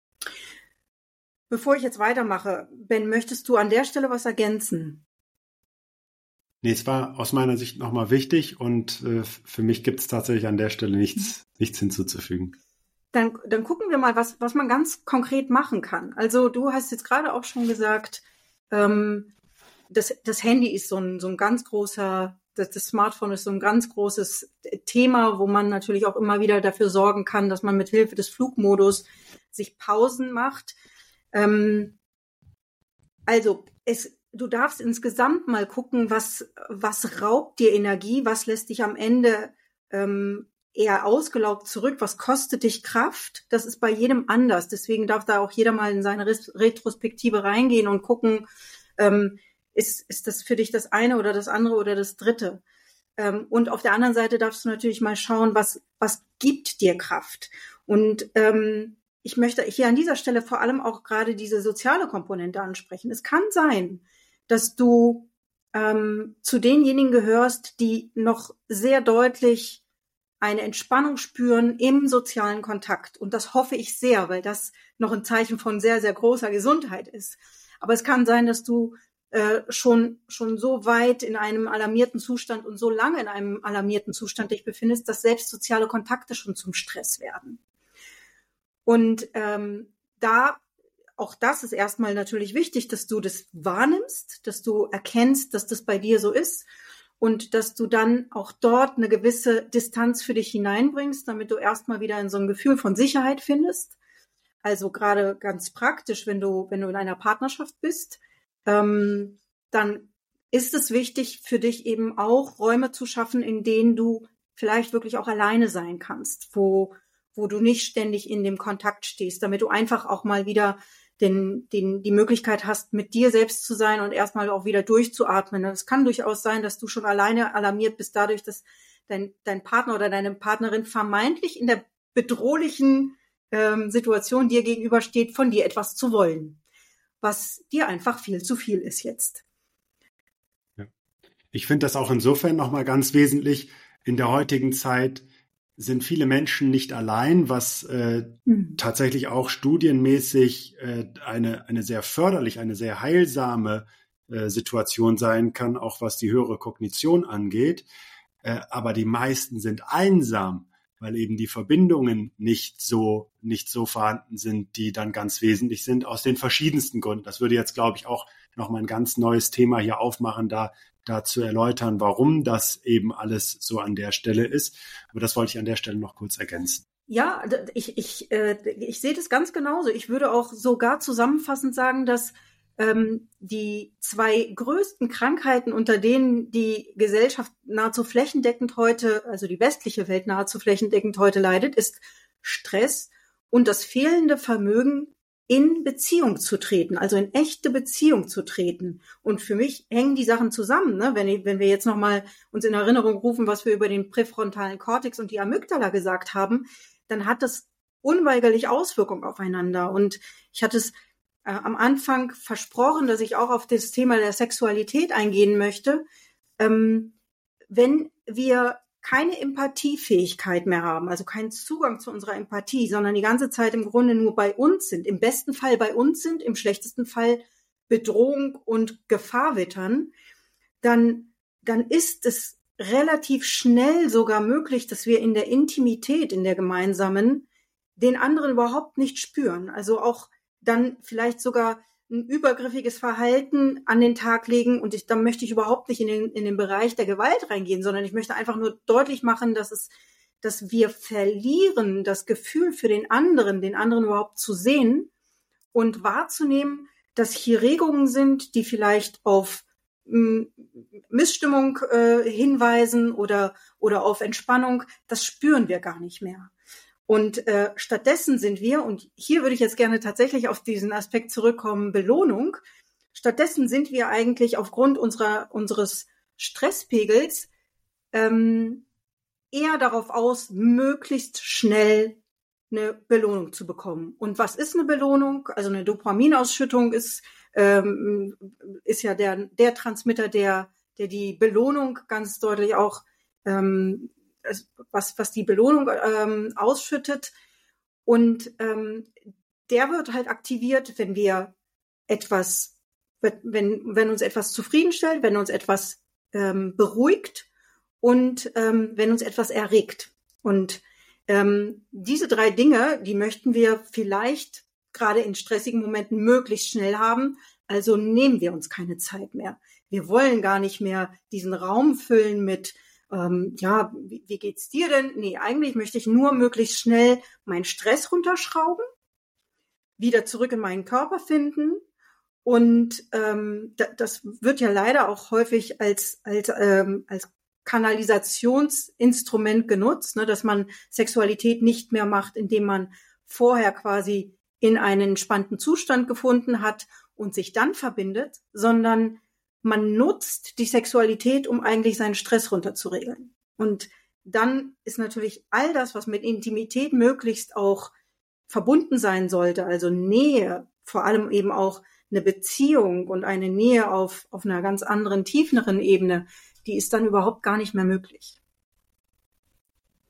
Bevor ich jetzt weitermache, Ben, möchtest du an der Stelle was ergänzen? Nee, es war aus meiner Sicht nochmal wichtig und äh, für mich gibt es tatsächlich an der Stelle nichts, nichts hinzuzufügen. Dann, dann gucken wir mal, was, was man ganz konkret machen kann. Also du hast jetzt gerade auch schon gesagt, ähm, das, das Handy ist so ein, so ein ganz großer, das, das Smartphone ist so ein ganz großes Thema, wo man natürlich auch immer wieder dafür sorgen kann, dass man mit Hilfe des Flugmodus sich Pausen macht. Ähm, also es Du darfst insgesamt mal gucken, was, was raubt dir Energie, was lässt dich am Ende ähm, eher ausgelaugt zurück, was kostet dich Kraft. Das ist bei jedem anders. Deswegen darf da auch jeder mal in seine Retrospektive reingehen und gucken, ähm, ist, ist das für dich das eine oder das andere oder das dritte. Ähm, und auf der anderen Seite darfst du natürlich mal schauen, was, was gibt dir Kraft. Und ähm, ich möchte hier an dieser Stelle vor allem auch gerade diese soziale Komponente ansprechen. Es kann sein, dass du ähm, zu denjenigen gehörst, die noch sehr deutlich eine Entspannung spüren im sozialen Kontakt. Und das hoffe ich sehr, weil das noch ein Zeichen von sehr, sehr großer Gesundheit ist. Aber es kann sein, dass du äh, schon schon so weit in einem alarmierten Zustand und so lange in einem alarmierten Zustand dich befindest, dass selbst soziale Kontakte schon zum Stress werden. Und ähm, da, auch das ist erstmal natürlich wichtig, dass du das wahrnimmst, dass du erkennst, dass das bei dir so ist und dass du dann auch dort eine gewisse Distanz für dich hineinbringst, damit du erstmal wieder in so ein Gefühl von Sicherheit findest. Also gerade ganz praktisch, wenn du, wenn du in einer Partnerschaft bist, ähm, dann ist es wichtig für dich eben auch Räume zu schaffen, in denen du vielleicht wirklich auch alleine sein kannst, wo wo du nicht ständig in dem Kontakt stehst, damit du einfach auch mal wieder den, den, die Möglichkeit hast, mit dir selbst zu sein und erstmal auch wieder durchzuatmen. Es kann durchaus sein, dass du schon alleine alarmiert bist dadurch, dass dein, dein Partner oder deine Partnerin vermeintlich in der bedrohlichen ähm, Situation dir gegenübersteht, von dir etwas zu wollen, was dir einfach viel zu viel ist jetzt. Ja. Ich finde das auch insofern nochmal ganz wesentlich. In der heutigen Zeit sind viele Menschen nicht allein, was äh, mhm. tatsächlich auch studienmäßig äh, eine, eine sehr förderlich, eine sehr heilsame äh, Situation sein kann, auch was die höhere Kognition angeht. Äh, aber die meisten sind einsam, weil eben die Verbindungen nicht so, nicht so vorhanden sind, die dann ganz wesentlich sind, aus den verschiedensten Gründen. Das würde jetzt, glaube ich, auch nochmal ein ganz neues Thema hier aufmachen, da da zu erläutern, warum das eben alles so an der Stelle ist. Aber das wollte ich an der Stelle noch kurz ergänzen. Ja, ich, ich, äh, ich sehe das ganz genauso. Ich würde auch sogar zusammenfassend sagen, dass ähm, die zwei größten Krankheiten, unter denen die Gesellschaft nahezu flächendeckend heute, also die westliche Welt nahezu flächendeckend heute leidet, ist Stress und das fehlende Vermögen, in Beziehung zu treten, also in echte Beziehung zu treten. Und für mich hängen die Sachen zusammen, ne? Wenn, ich, wenn wir jetzt nochmal uns in Erinnerung rufen, was wir über den präfrontalen Kortex und die Amygdala gesagt haben, dann hat das unweigerlich Auswirkungen aufeinander. Und ich hatte es äh, am Anfang versprochen, dass ich auch auf das Thema der Sexualität eingehen möchte. Ähm, wenn wir keine Empathiefähigkeit mehr haben, also keinen Zugang zu unserer Empathie, sondern die ganze Zeit im Grunde nur bei uns sind, im besten Fall bei uns sind, im schlechtesten Fall Bedrohung und Gefahr wittern, dann, dann ist es relativ schnell sogar möglich, dass wir in der Intimität, in der gemeinsamen, den anderen überhaupt nicht spüren. Also auch dann vielleicht sogar ein übergriffiges Verhalten an den Tag legen und ich, dann möchte ich überhaupt nicht in den, in den Bereich der Gewalt reingehen, sondern ich möchte einfach nur deutlich machen, dass es, dass wir verlieren das Gefühl für den anderen, den anderen überhaupt zu sehen und wahrzunehmen, dass hier Regungen sind, die vielleicht auf m, Missstimmung äh, hinweisen oder, oder auf Entspannung. Das spüren wir gar nicht mehr. Und äh, stattdessen sind wir, und hier würde ich jetzt gerne tatsächlich auf diesen Aspekt zurückkommen, Belohnung. Stattdessen sind wir eigentlich aufgrund unserer unseres Stresspegels ähm, eher darauf aus, möglichst schnell eine Belohnung zu bekommen. Und was ist eine Belohnung? Also eine Dopaminausschüttung ist ähm, ist ja der der Transmitter, der der die Belohnung ganz deutlich auch ähm, was, was die Belohnung ähm, ausschüttet. Und ähm, der wird halt aktiviert, wenn wir etwas, wenn, wenn uns etwas zufriedenstellt, wenn uns etwas ähm, beruhigt und ähm, wenn uns etwas erregt. Und ähm, diese drei Dinge, die möchten wir vielleicht gerade in stressigen Momenten möglichst schnell haben. Also nehmen wir uns keine Zeit mehr. Wir wollen gar nicht mehr diesen Raum füllen mit Ähm, ja, wie, wie geht's dir denn? Nee, eigentlich möchte ich nur möglichst schnell meinen Stress runterschrauben, wieder zurück in meinen Körper finden. Und ähm, da, das wird ja leider auch häufig als als ähm, als Kanalisationsinstrument genutzt, ne, dass man Sexualität nicht mehr macht, indem man vorher quasi in einen entspannten Zustand gefunden hat und sich dann verbindet, sondern man nutzt die Sexualität, um eigentlich seinen Stress runterzuregeln. Und dann ist natürlich all das, was mit Intimität möglichst auch verbunden sein sollte, also Nähe, vor allem eben auch eine Beziehung und eine Nähe auf, auf einer ganz anderen, tieferen Ebene, die ist dann überhaupt gar nicht mehr möglich.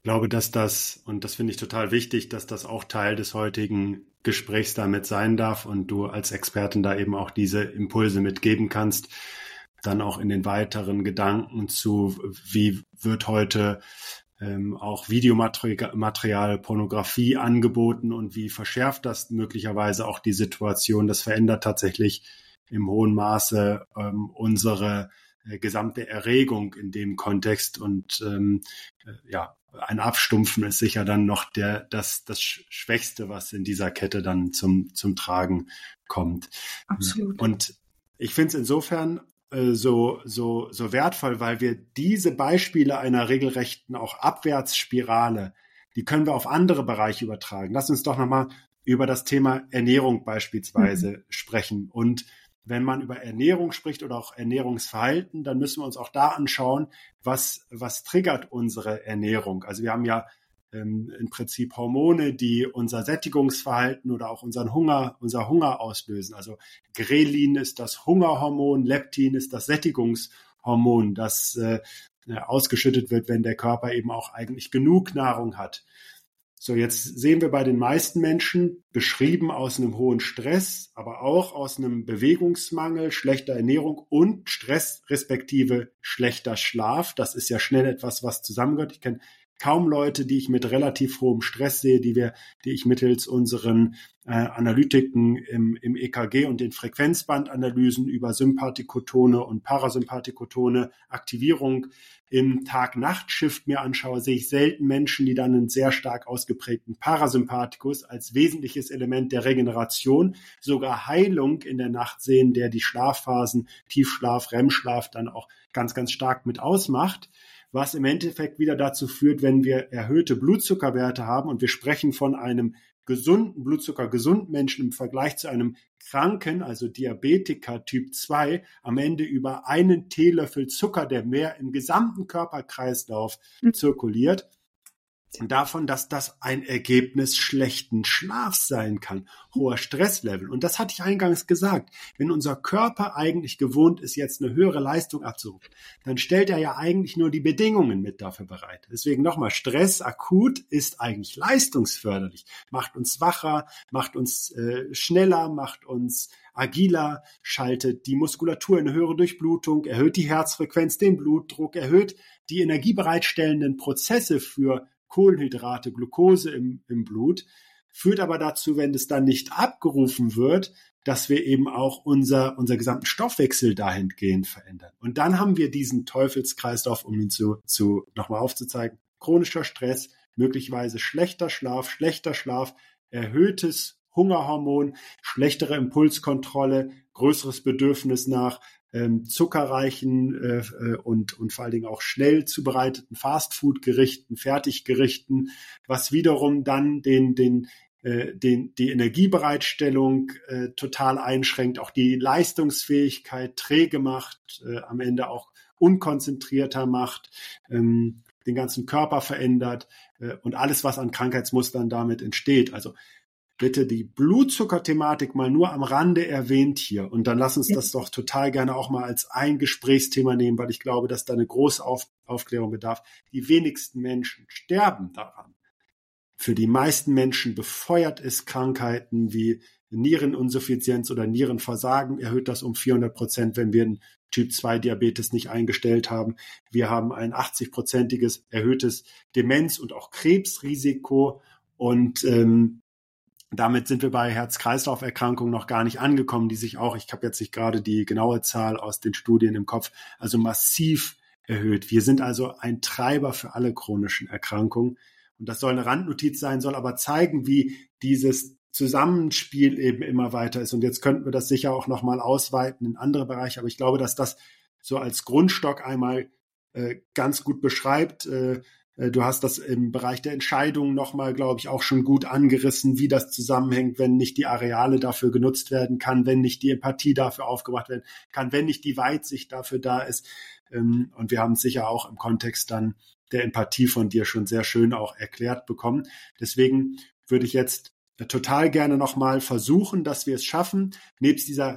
glaube, dass das, und das finde ich total wichtig, dass das auch Teil des heutigen Gesprächs damit sein darf und du als Expertin da eben auch diese Impulse mitgeben kannst, dann auch in den weiteren Gedanken zu, wie wird heute ähm, auch Videomaterial, Pornografie angeboten und wie verschärft das möglicherweise auch die Situation. Das verändert tatsächlich im hohen Maße ähm, unsere äh, gesamte Erregung in dem Kontext und ähm, äh, ja, ein Abstumpfen ist sicher dann noch der, das, das Schwächste, was in dieser Kette dann zum, zum Tragen kommt. Absolut. Und ich finde es insofern äh, so, so, so wertvoll, weil wir diese Beispiele einer regelrechten auch Abwärtsspirale, die können wir auf andere Bereiche übertragen. Lass uns doch nochmal über das Thema Ernährung beispielsweise mhm. sprechen. Und wenn man über Ernährung spricht oder auch Ernährungsverhalten, dann müssen wir uns auch da anschauen, was, was triggert unsere Ernährung. Also wir haben ja ähm, im Prinzip Hormone, die unser Sättigungsverhalten oder auch unseren Hunger, unser Hunger auslösen. Also Grelin ist das Hungerhormon, Leptin ist das Sättigungshormon, das äh, ausgeschüttet wird, wenn der Körper eben auch eigentlich genug Nahrung hat. So, jetzt sehen wir bei den meisten Menschen, beschrieben aus einem hohen Stress, aber auch aus einem Bewegungsmangel, schlechter Ernährung und Stress respektive schlechter Schlaf. Das ist ja schnell etwas, was zusammengehört. Ich kenne kaum Leute, die ich mit relativ hohem Stress sehe, die wir, die ich mittels unseren äh, Analytiken im, im E K G und den Frequenzbandanalysen über Sympathikotone und Parasympathikotone Aktivierung im Tag-Nacht-Shift mir anschaue, sehe ich selten Menschen, die dann einen sehr stark ausgeprägten Parasympathikus als wesentliches Element der Regeneration, sogar Heilung in der Nacht sehen, der die Schlafphasen, Tiefschlaf, R E M-Schlaf dann auch ganz, ganz stark mit ausmacht. Was im Endeffekt wieder dazu führt, wenn wir erhöhte Blutzuckerwerte haben und wir sprechen von einem gesunden Blutzucker, gesunden Menschen im Vergleich zu einem Kranken, also Diabetiker Typ zwei, am Ende über einen Teelöffel Zucker, der mehr im gesamten Körperkreislauf zirkuliert. Und davon, dass das ein Ergebnis schlechten Schlafs sein kann, hoher Stresslevel. Und das hatte ich eingangs gesagt. Wenn unser Körper eigentlich gewohnt ist, jetzt eine höhere Leistung abzurufen, dann stellt er ja eigentlich nur die Bedingungen mit dafür bereit. Deswegen nochmal, Stress akut ist eigentlich leistungsförderlich, macht uns wacher, macht uns äh, schneller, macht uns agiler, schaltet die Muskulatur in eine höhere Durchblutung, erhöht die Herzfrequenz, den Blutdruck, erhöht die energiebereitstellenden Prozesse für Kohlenhydrate, Glucose im, im Blut, führt aber dazu, wenn es dann nicht abgerufen wird, dass wir eben auch unser, unser gesamten Stoffwechsel dahingehend verändern. Und dann haben wir diesen Teufelskreislauf, um ihn zu, zu nochmal aufzuzeigen, chronischer Stress, möglicherweise schlechter Schlaf, schlechter Schlaf, erhöhtes Hungerhormon, schlechtere Impulskontrolle, größeres Bedürfnis nach ähm, zuckerreichen äh, und, und vor allen Dingen auch schnell zubereiteten Fastfood-Gerichten, Fertiggerichten, was wiederum dann den, den, äh, den, die Energiebereitstellung äh, total einschränkt, auch die Leistungsfähigkeit träge macht, äh, am Ende auch unkonzentrierter macht, ähm, den ganzen Körper verändert äh, und alles, was an Krankheitsmustern damit entsteht. Also bitte die Blutzuckerthematik mal nur am Rande erwähnt hier. Und dann lass uns das doch total gerne auch mal als ein Gesprächsthema nehmen, weil ich glaube, dass da eine große Auf- Aufklärung bedarf. Die wenigsten Menschen sterben daran. Für die meisten Menschen befeuert es Krankheiten wie Niereninsuffizienz oder Nierenversagen, erhöht das um vierhundert Prozent, wenn wir einen Typ zwei Diabetes nicht eingestellt haben. Wir haben ein achtzig-prozentiges erhöhtes Demenz- und auch Krebsrisiko. Und ähm, damit sind wir bei Herz-Kreislauf-Erkrankungen noch gar nicht angekommen, die sich auch, ich habe jetzt nicht gerade die genaue Zahl aus den Studien im Kopf, also massiv erhöht. Wir sind also ein Treiber für alle chronischen Erkrankungen. Und das soll eine Randnotiz sein, soll aber zeigen, wie dieses Zusammenspiel eben immer weiter ist. Und jetzt könnten wir das sicher auch nochmal ausweiten in andere Bereiche. Aber ich glaube, dass das so als Grundstock einmal äh, ganz gut beschreibt. Äh, Du hast das im Bereich der Entscheidungen nochmal, glaube ich, auch schon gut angerissen, wie das zusammenhängt, wenn nicht die Areale dafür genutzt werden kann, wenn nicht die Empathie dafür aufgebracht werden kann, wenn nicht die Weitsicht dafür da ist. Und wir haben es sicher auch im Kontext dann der Empathie von dir schon sehr schön auch erklärt bekommen. Deswegen würde ich jetzt total gerne nochmal versuchen, dass wir es schaffen, nebst dieser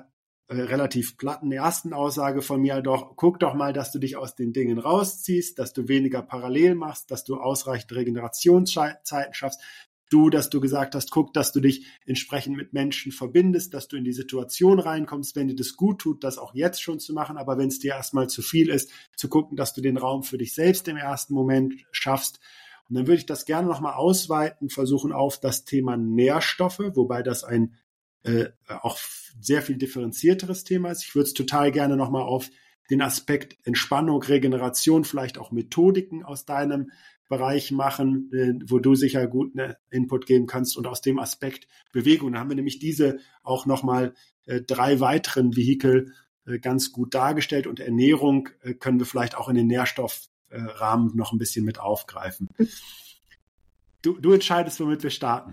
äh, relativ platten ersten Aussage von mir doch, guck doch mal, dass du dich aus den Dingen rausziehst, dass du weniger parallel machst, dass du ausreichend Regenerationszeiten schaffst. Du, dass du gesagt hast, guck, dass du dich entsprechend mit Menschen verbindest, dass du in die Situation reinkommst, wenn dir das gut tut, das auch jetzt schon zu machen, aber wenn es dir erstmal zu viel ist, zu gucken, dass du den Raum für dich selbst im ersten Moment schaffst. Und dann würde ich das gerne nochmal ausweiten, versuchen auf das Thema Nährstoffe, wobei das ein äh, auch sehr viel differenzierteres Thema ist. Ich würde es total gerne nochmal auf den Aspekt Entspannung, Regeneration, vielleicht auch Methodiken aus deinem Bereich machen, äh, wo du sicher gut ne, Input geben kannst und aus dem Aspekt Bewegung. Da haben wir nämlich diese auch nochmal äh, drei weiteren Vehikel äh, ganz gut dargestellt und Ernährung äh, können wir vielleicht auch in den Nährstoffrahmen äh, noch ein bisschen mit aufgreifen. Du, du entscheidest, womit wir starten.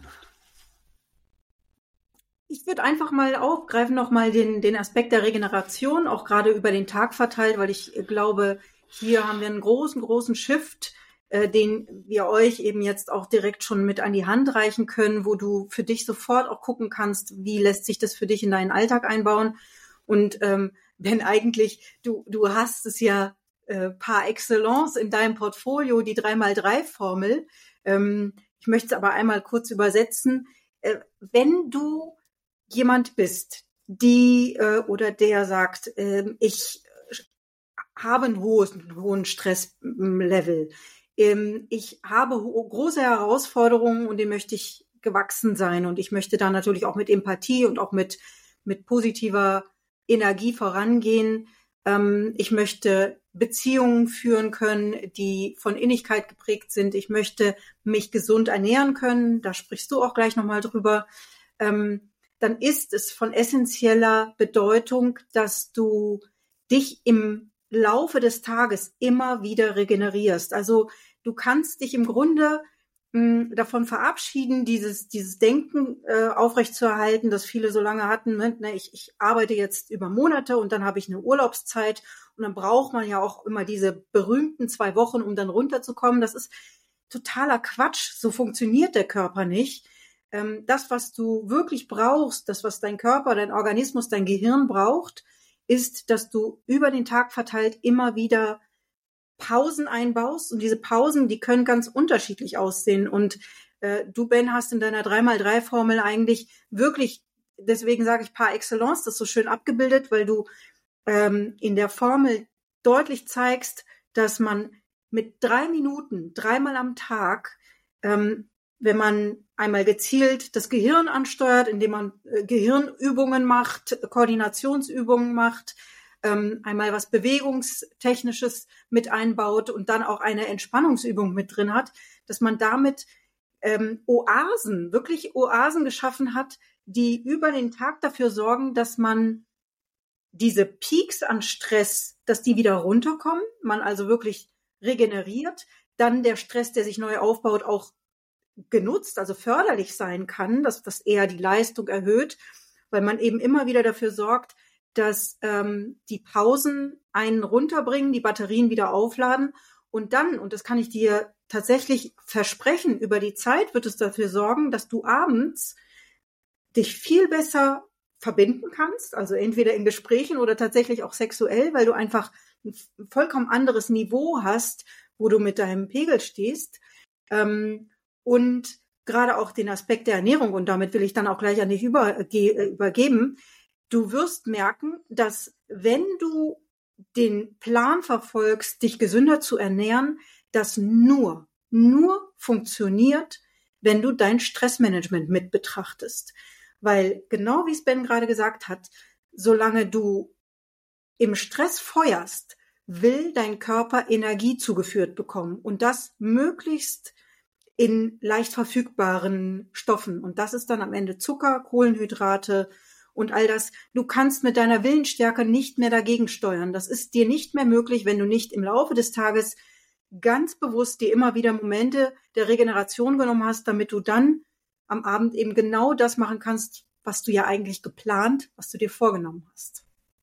Ich würde einfach mal aufgreifen, nochmal den, den Aspekt der Regeneration, auch gerade über den Tag verteilt, weil ich glaube, hier haben wir einen großen, großen Shift, äh, den wir euch eben jetzt auch direkt schon mit an die Hand reichen können, wo du für dich sofort auch gucken kannst, wie lässt sich das für dich in deinen Alltag einbauen. Und ähm, wenn eigentlich, du, du hast es ja äh, par excellence in deinem Portfolio, die drei mal drei Formel. Ähm, ich möchte es aber einmal kurz übersetzen. Äh, wenn du jemand bist, die äh, oder der sagt, äh, ich habe einen hohen, hohen Stresslevel, ähm, ich habe ho- große Herausforderungen und dem möchte ich gewachsen sein und ich möchte da natürlich auch mit Empathie und auch mit mit positiver Energie vorangehen. Ähm, ich möchte Beziehungen führen können, die von Innigkeit geprägt sind. Ich möchte mich gesund ernähren können. Da sprichst du auch gleich nochmal drüber. Ähm, dann ist es von essentieller Bedeutung, dass du dich im Laufe des Tages immer wieder regenerierst. Also du kannst dich im Grunde mh, davon verabschieden, dieses dieses Denken äh, aufrechtzuerhalten, das viele so lange hatten. Ne? Ich, ich arbeite jetzt über Monate und dann habe ich eine Urlaubszeit und dann braucht man ja auch immer diese berühmten zwei Wochen, um dann runterzukommen. Das ist totaler Quatsch. So funktioniert der Körper nicht. Das, was du wirklich brauchst, das, was dein Körper, dein Organismus, dein Gehirn braucht, ist, dass du über den Tag verteilt immer wieder Pausen einbaust. Und diese Pausen, die können ganz unterschiedlich aussehen. Und äh, du, Ben, hast in deiner drei mal drei Formel eigentlich wirklich, deswegen sage ich par excellence, das so schön abgebildet, weil du ähm, in der Formel deutlich zeigst, dass man mit drei Minuten, dreimal am Tag, ähm, wenn man einmal gezielt das Gehirn ansteuert, indem man äh, Gehirnübungen macht, Koordinationsübungen macht, ähm, einmal was Bewegungstechnisches mit einbaut und dann auch eine Entspannungsübung mit drin hat, dass man damit ähm, Oasen, wirklich Oasen geschaffen hat, die über den Tag dafür sorgen, dass man diese Peaks an Stress, dass die wieder runterkommen, man also wirklich regeneriert, dann der Stress, der sich neu aufbaut, auch genutzt, also förderlich sein kann, dass das eher die Leistung erhöht, weil man eben immer wieder dafür sorgt, dass ähm, die Pausen einen runterbringen, die Batterien wieder aufladen und dann, und das kann ich dir tatsächlich versprechen, über die Zeit wird es dafür sorgen, dass du abends dich viel besser verbinden kannst, also entweder in Gesprächen oder tatsächlich auch sexuell, weil du einfach ein vollkommen anderes Niveau hast, wo du mit deinem Pegel stehst. Ähm, Und gerade auch den Aspekt der Ernährung, und damit will ich dann auch gleich an dich überge- übergeben, du wirst merken, dass wenn du den Plan verfolgst, dich gesünder zu ernähren, das nur, nur funktioniert, wenn du dein Stressmanagement mit betrachtest. Weil genau wie es Ben gerade gesagt hat, solange du im Stress feuerst, will dein Körper Energie zugeführt bekommen und das möglichst in leicht verfügbaren Stoffen. Und das ist dann am Ende Zucker, Kohlenhydrate und all das. Du kannst mit deiner Willensstärke nicht mehr dagegen steuern. Das ist dir nicht mehr möglich, wenn du nicht im Laufe des Tages ganz bewusst dir immer wieder Momente der Regeneration genommen hast, damit du dann am Abend eben genau das machen kannst, was du ja eigentlich geplant, was du dir vorgenommen hast.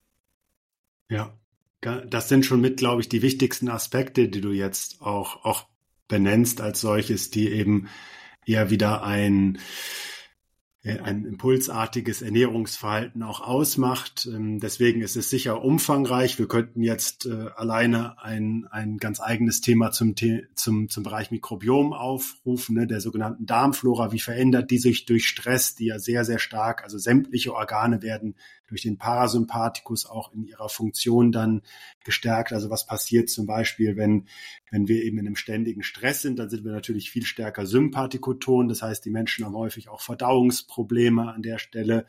Ja, das sind schon mit, glaube ich, die wichtigsten Aspekte, die du jetzt auch, auch benennst als solches, die eben eher wieder ein, ein impulsartiges Ernährungsverhalten auch ausmacht. Deswegen ist es sicher umfangreich. Wir könnten jetzt äh, alleine ein, ein ganz eigenes Thema zum, zum, zum Bereich Mikrobiom aufrufen, ne, der sogenannten Darmflora. Wie verändert die sich durch Stress, die ja sehr, sehr stark, also sämtliche Organe werden durch den Parasympathikus auch in ihrer Funktion dann gestärkt. Also was passiert zum Beispiel, wenn, wenn wir eben in einem ständigen Stress sind, dann sind wir natürlich viel stärker sympathikoton. Das heißt, die Menschen haben häufig auch Verdauungsprobleme an der Stelle.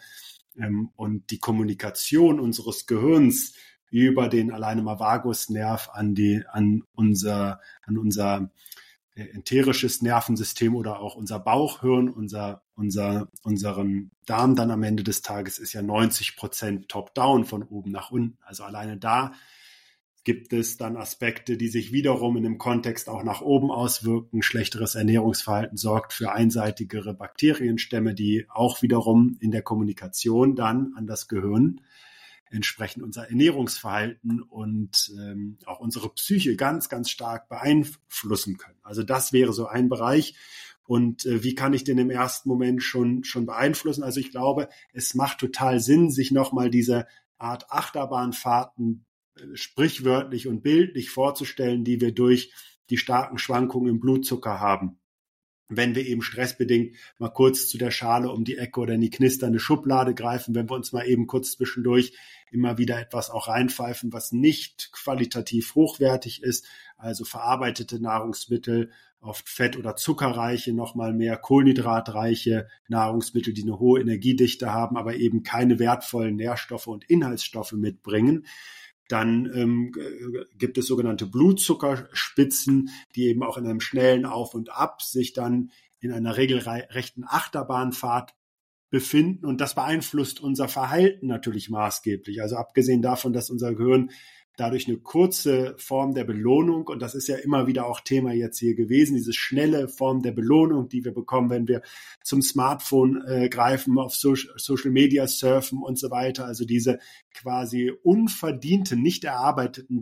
Und die Kommunikation unseres Gehirns über den Alleine Vagusnerv an die, an unser, an unser enterisches Nervensystem oder auch unser Bauchhirn, unser, unser, unseren Darm dann am Ende des Tages ist ja neunzig Prozent top-down von oben nach unten. Also alleine da gibt es dann Aspekte, die sich wiederum in einem Kontext auch nach oben auswirken. Schlechteres Ernährungsverhalten sorgt für einseitigere Bakterienstämme, die auch wiederum in der Kommunikation dann an das Gehirn entsprechend unser Ernährungsverhalten und ähm, auch unsere Psyche ganz, ganz stark beeinflussen können. Also das wäre so ein Bereich. Und äh, wie kann ich den im ersten Moment schon schon beeinflussen? Also ich glaube, es macht total Sinn, sich nochmal diese Art Achterbahnfahrten äh, sprichwörtlich und bildlich vorzustellen, die wir durch die starken Schwankungen im Blutzucker haben. Wenn wir eben stressbedingt mal kurz zu der Schale um die Ecke oder in die knisternde Schublade greifen, wenn wir uns mal eben kurz zwischendurch immer wieder etwas auch reinpfeifen, was nicht qualitativ hochwertig ist, also verarbeitete Nahrungsmittel, oft fett- oder zuckerreiche, nochmal mehr kohlenhydratreiche Nahrungsmittel, die eine hohe Energiedichte haben, aber eben keine wertvollen Nährstoffe und Inhaltsstoffe mitbringen. Dann ähm, gibt es sogenannte Blutzuckerspitzen, die eben auch in einem schnellen Auf und Ab sich dann in einer regelrechten Achterbahnfahrt befinden. Und das beeinflusst unser Verhalten natürlich maßgeblich. Also abgesehen davon, dass unser Gehirn dadurch eine kurze Form der Belohnung, und das ist ja immer wieder auch Thema jetzt hier gewesen, diese schnelle Form der Belohnung, die wir bekommen, wenn wir zum Smartphone äh, greifen, auf so- Social Media surfen und so weiter, also diese quasi unverdienten, nicht erarbeiteten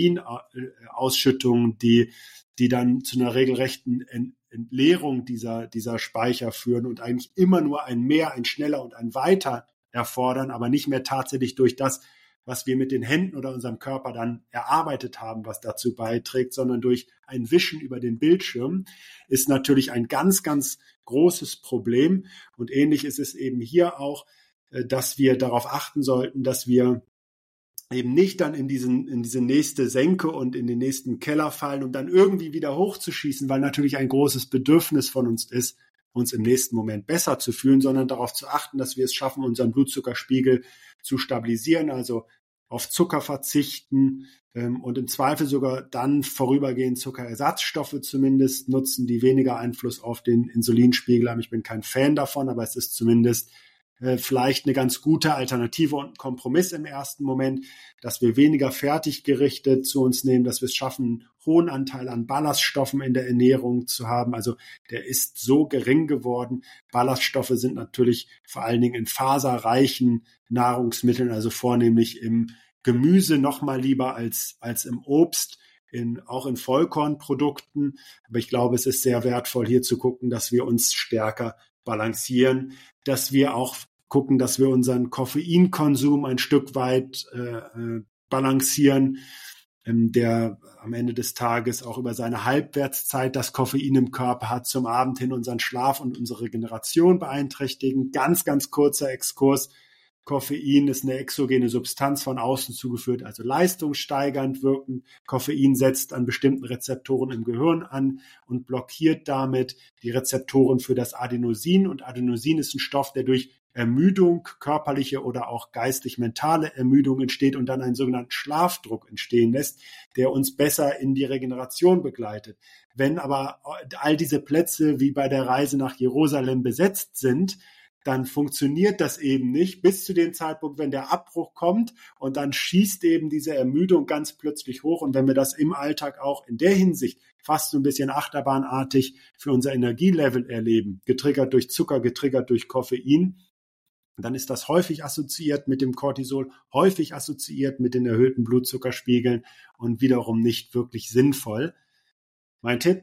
Dopaminausschüttungen, die, die dann zu einer regelrechten Ent- Entleerung dieser, dieser Speicher führen und eigentlich immer nur ein Mehr, ein Schneller und ein Weiter erfordern, aber nicht mehr tatsächlich durch das, was wir mit den Händen oder unserem Körper dann erarbeitet haben, was dazu beiträgt, sondern durch ein Wischen über den Bildschirm, ist natürlich ein ganz, ganz großes Problem. Und ähnlich ist es eben hier auch, dass wir darauf achten sollten, dass wir eben nicht dann in diesen, in diese nächste Senke und in den nächsten Keller fallen, um dann irgendwie wieder hochzuschießen, weil natürlich ein großes Bedürfnis von uns ist, uns im nächsten Moment besser zu fühlen, sondern darauf zu achten, dass wir es schaffen, unseren Blutzuckerspiegel zu stabilisieren, also auf Zucker verzichten ähm, und im Zweifel sogar dann vorübergehend Zuckerersatzstoffe zumindest nutzen, die weniger Einfluss auf den Insulinspiegel haben. Ich bin kein Fan davon, aber es ist zumindest äh, vielleicht eine ganz gute Alternative und ein Kompromiss im ersten Moment, dass wir weniger fertiggerichtet zu uns nehmen, dass wir es schaffen, einen hohen Anteil an Ballaststoffen in der Ernährung zu haben. Also der ist so gering geworden. Ballaststoffe sind natürlich vor allen Dingen in faserreichen Nahrungsmitteln, also vornehmlich im Gemüse noch mal lieber als, als im Obst, in, auch in Vollkornprodukten. Aber ich glaube, es ist sehr wertvoll, hier zu gucken, dass wir uns stärker balancieren, dass wir auch gucken, dass wir unseren Koffeinkonsum ein Stück weit äh, balancieren, ähm, der am Ende des Tages auch über seine Halbwertszeit das Koffein im Körper hat, zum Abend hin unseren Schlaf und unsere Regeneration beeinträchtigen. Ganz, ganz kurzer Exkurs. Koffein ist eine exogene Substanz von außen zugeführt, also leistungssteigernd wirken. Koffein setzt an bestimmten Rezeptoren im Gehirn an und blockiert damit die Rezeptoren für das Adenosin. Und Adenosin ist ein Stoff, der durch Ermüdung, körperliche oder auch geistig-mentale Ermüdung entsteht und dann einen sogenannten Schlafdruck entstehen lässt, der uns besser in die Regeneration begleitet. Wenn aber all diese Plätze wie bei der Reise nach Jerusalem besetzt sind, dann funktioniert das eben nicht bis zu dem Zeitpunkt, wenn der Abbruch kommt und dann schießt eben diese Ermüdung ganz plötzlich hoch. Und wenn wir das im Alltag auch in der Hinsicht fast so ein bisschen achterbahnartig für unser Energielevel erleben, getriggert durch Zucker, getriggert durch Koffein, dann ist das häufig assoziiert mit dem Cortisol, häufig assoziiert mit den erhöhten Blutzuckerspiegeln und wiederum nicht wirklich sinnvoll. Mein Tipp: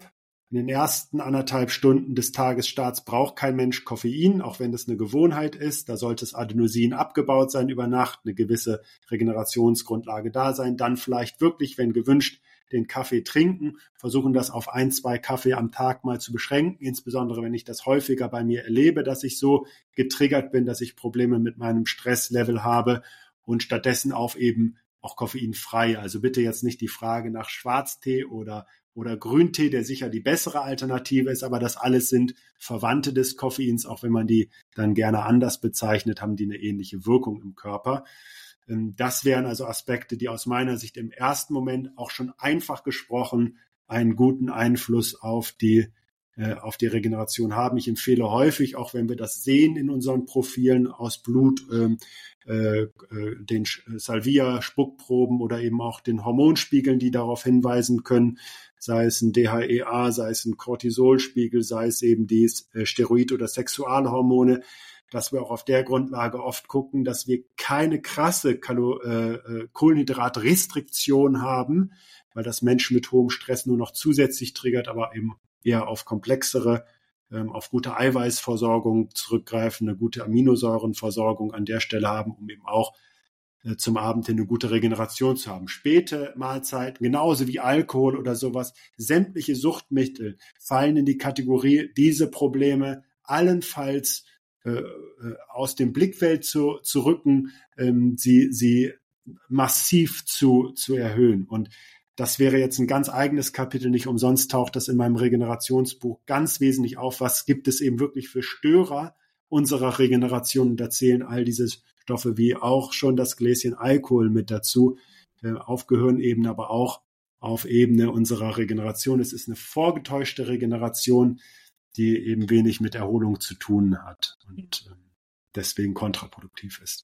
In den ersten anderthalb Stunden des Tagesstarts braucht kein Mensch Koffein, auch wenn das eine Gewohnheit ist. Da sollte das Adenosin abgebaut sein über Nacht, eine gewisse Regenerationsgrundlage da sein. Dann vielleicht wirklich, wenn gewünscht, den Kaffee trinken, versuchen das auf ein, zwei Kaffee am Tag mal zu beschränken, insbesondere wenn ich das häufiger bei mir erlebe, dass ich so getriggert bin, dass ich Probleme mit meinem Stresslevel habe und stattdessen auf eben auch koffeinfrei. Also bitte jetzt nicht die Frage nach Schwarztee oder oder Grüntee, der sicher die bessere Alternative ist, aber das alles sind Verwandte des Koffeins, auch wenn man die dann gerne anders bezeichnet, haben die eine ähnliche Wirkung im Körper. Das wären also Aspekte, die aus meiner Sicht im ersten Moment auch schon einfach gesprochen einen guten Einfluss auf die, äh, auf die Regeneration haben. Ich empfehle häufig, auch wenn wir das sehen in unseren Profilen aus Blut, äh, äh, den Salvia-Spuckproben oder eben auch den Hormonspiegeln, die darauf hinweisen können, sei es ein D H E A, sei es ein Cortisolspiegel, sei es eben die Steroid- oder Sexualhormone, dass wir auch auf der Grundlage oft gucken, dass wir keine krasse Kalo- äh, Kohlenhydratrestriktion haben, weil das Menschen mit hohem Stress nur noch zusätzlich triggert, aber eben eher auf komplexere, ähm, auf gute Eiweißversorgung zurückgreifen, eine gute Aminosäurenversorgung an der Stelle haben, um eben auch äh, zum Abend hin eine gute Regeneration zu haben. Späte Mahlzeiten, genauso wie Alkohol oder sowas, sämtliche Suchtmittel fallen in die Kategorie, diese Probleme allenfalls äh, aus dem Blickfeld zu, zu rücken, ähm, sie, sie massiv zu, zu erhöhen. Und das wäre jetzt ein ganz eigenes Kapitel. Nicht umsonst taucht das in meinem Regenerationsbuch ganz wesentlich auf. Was gibt es eben wirklich für Störer unserer Regeneration? Und da zählen all diese Stoffe wie auch schon das Gläschen Alkohol mit dazu, äh, auf Gehirnebene, aber auch auf Ebene unserer Regeneration. Es ist eine vorgetäuschte Regeneration, die eben wenig mit Erholung zu tun hat und äh, deswegen kontraproduktiv ist.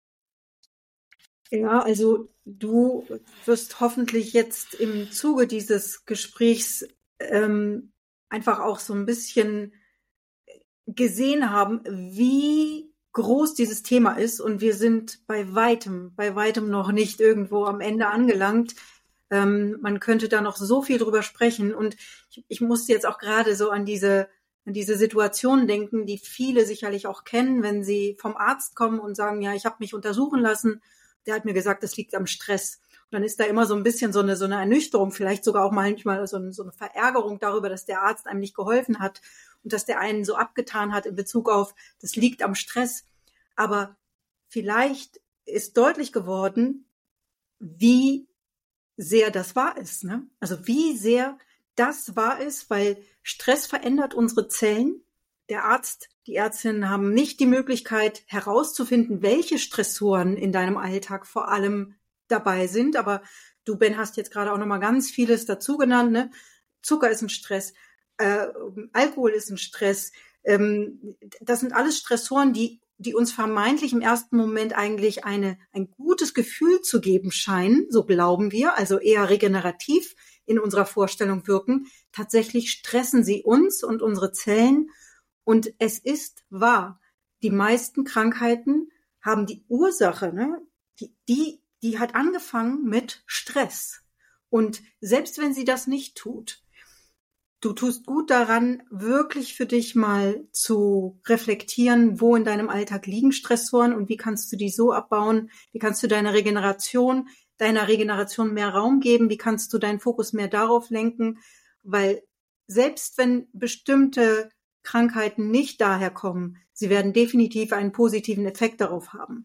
Ja, also du wirst hoffentlich jetzt im Zuge dieses Gesprächs ähm, einfach auch so ein bisschen gesehen haben, wie groß dieses Thema ist, und wir sind bei weitem, bei weitem noch nicht irgendwo am Ende angelangt. Ähm, man könnte da noch so viel drüber sprechen, und ich, ich musste jetzt auch gerade so an diese an diese Situation denken, die viele sicherlich auch kennen, wenn sie vom Arzt kommen und sagen, ja, ich habe mich untersuchen lassen. Der hat mir gesagt, das liegt am Stress. Und dann ist da immer so ein bisschen so eine, so eine Ernüchterung, vielleicht sogar auch manchmal so eine, so eine Verärgerung darüber, dass der Arzt einem nicht geholfen hat und dass der einen so abgetan hat in Bezug auf, das liegt am Stress. Aber vielleicht ist deutlich geworden, wie sehr das wahr ist, ne? Also wie sehr das wahr ist, weil Stress verändert unsere Zellen. Der Arzt, die Ärztinnen haben nicht die Möglichkeit herauszufinden, welche Stressoren in deinem Alltag vor allem dabei sind. Aber du, Ben, hast jetzt gerade auch nochmal ganz vieles dazu genannt, ne? Zucker ist ein Stress, äh, Alkohol ist ein Stress. Ähm, das sind alles Stressoren, die, die uns vermeintlich im ersten Moment eigentlich eine, ein gutes Gefühl zu geben scheinen. So glauben wir, also eher regenerativ in unserer Vorstellung wirken. Tatsächlich stressen sie uns und unsere Zellen. Und es ist wahr, die meisten Krankheiten haben die Ursache, ne? die, die, die hat angefangen mit Stress. Und selbst wenn sie das nicht tut, du tust gut daran, wirklich für dich mal zu reflektieren, wo in deinem Alltag liegen Stressoren und wie kannst du die so abbauen, wie kannst du deine Regeneration, deiner Regeneration mehr Raum geben, wie kannst du deinen Fokus mehr darauf lenken, weil selbst wenn bestimmte Krankheiten nicht daher kommen, sie werden definitiv einen positiven Effekt darauf haben.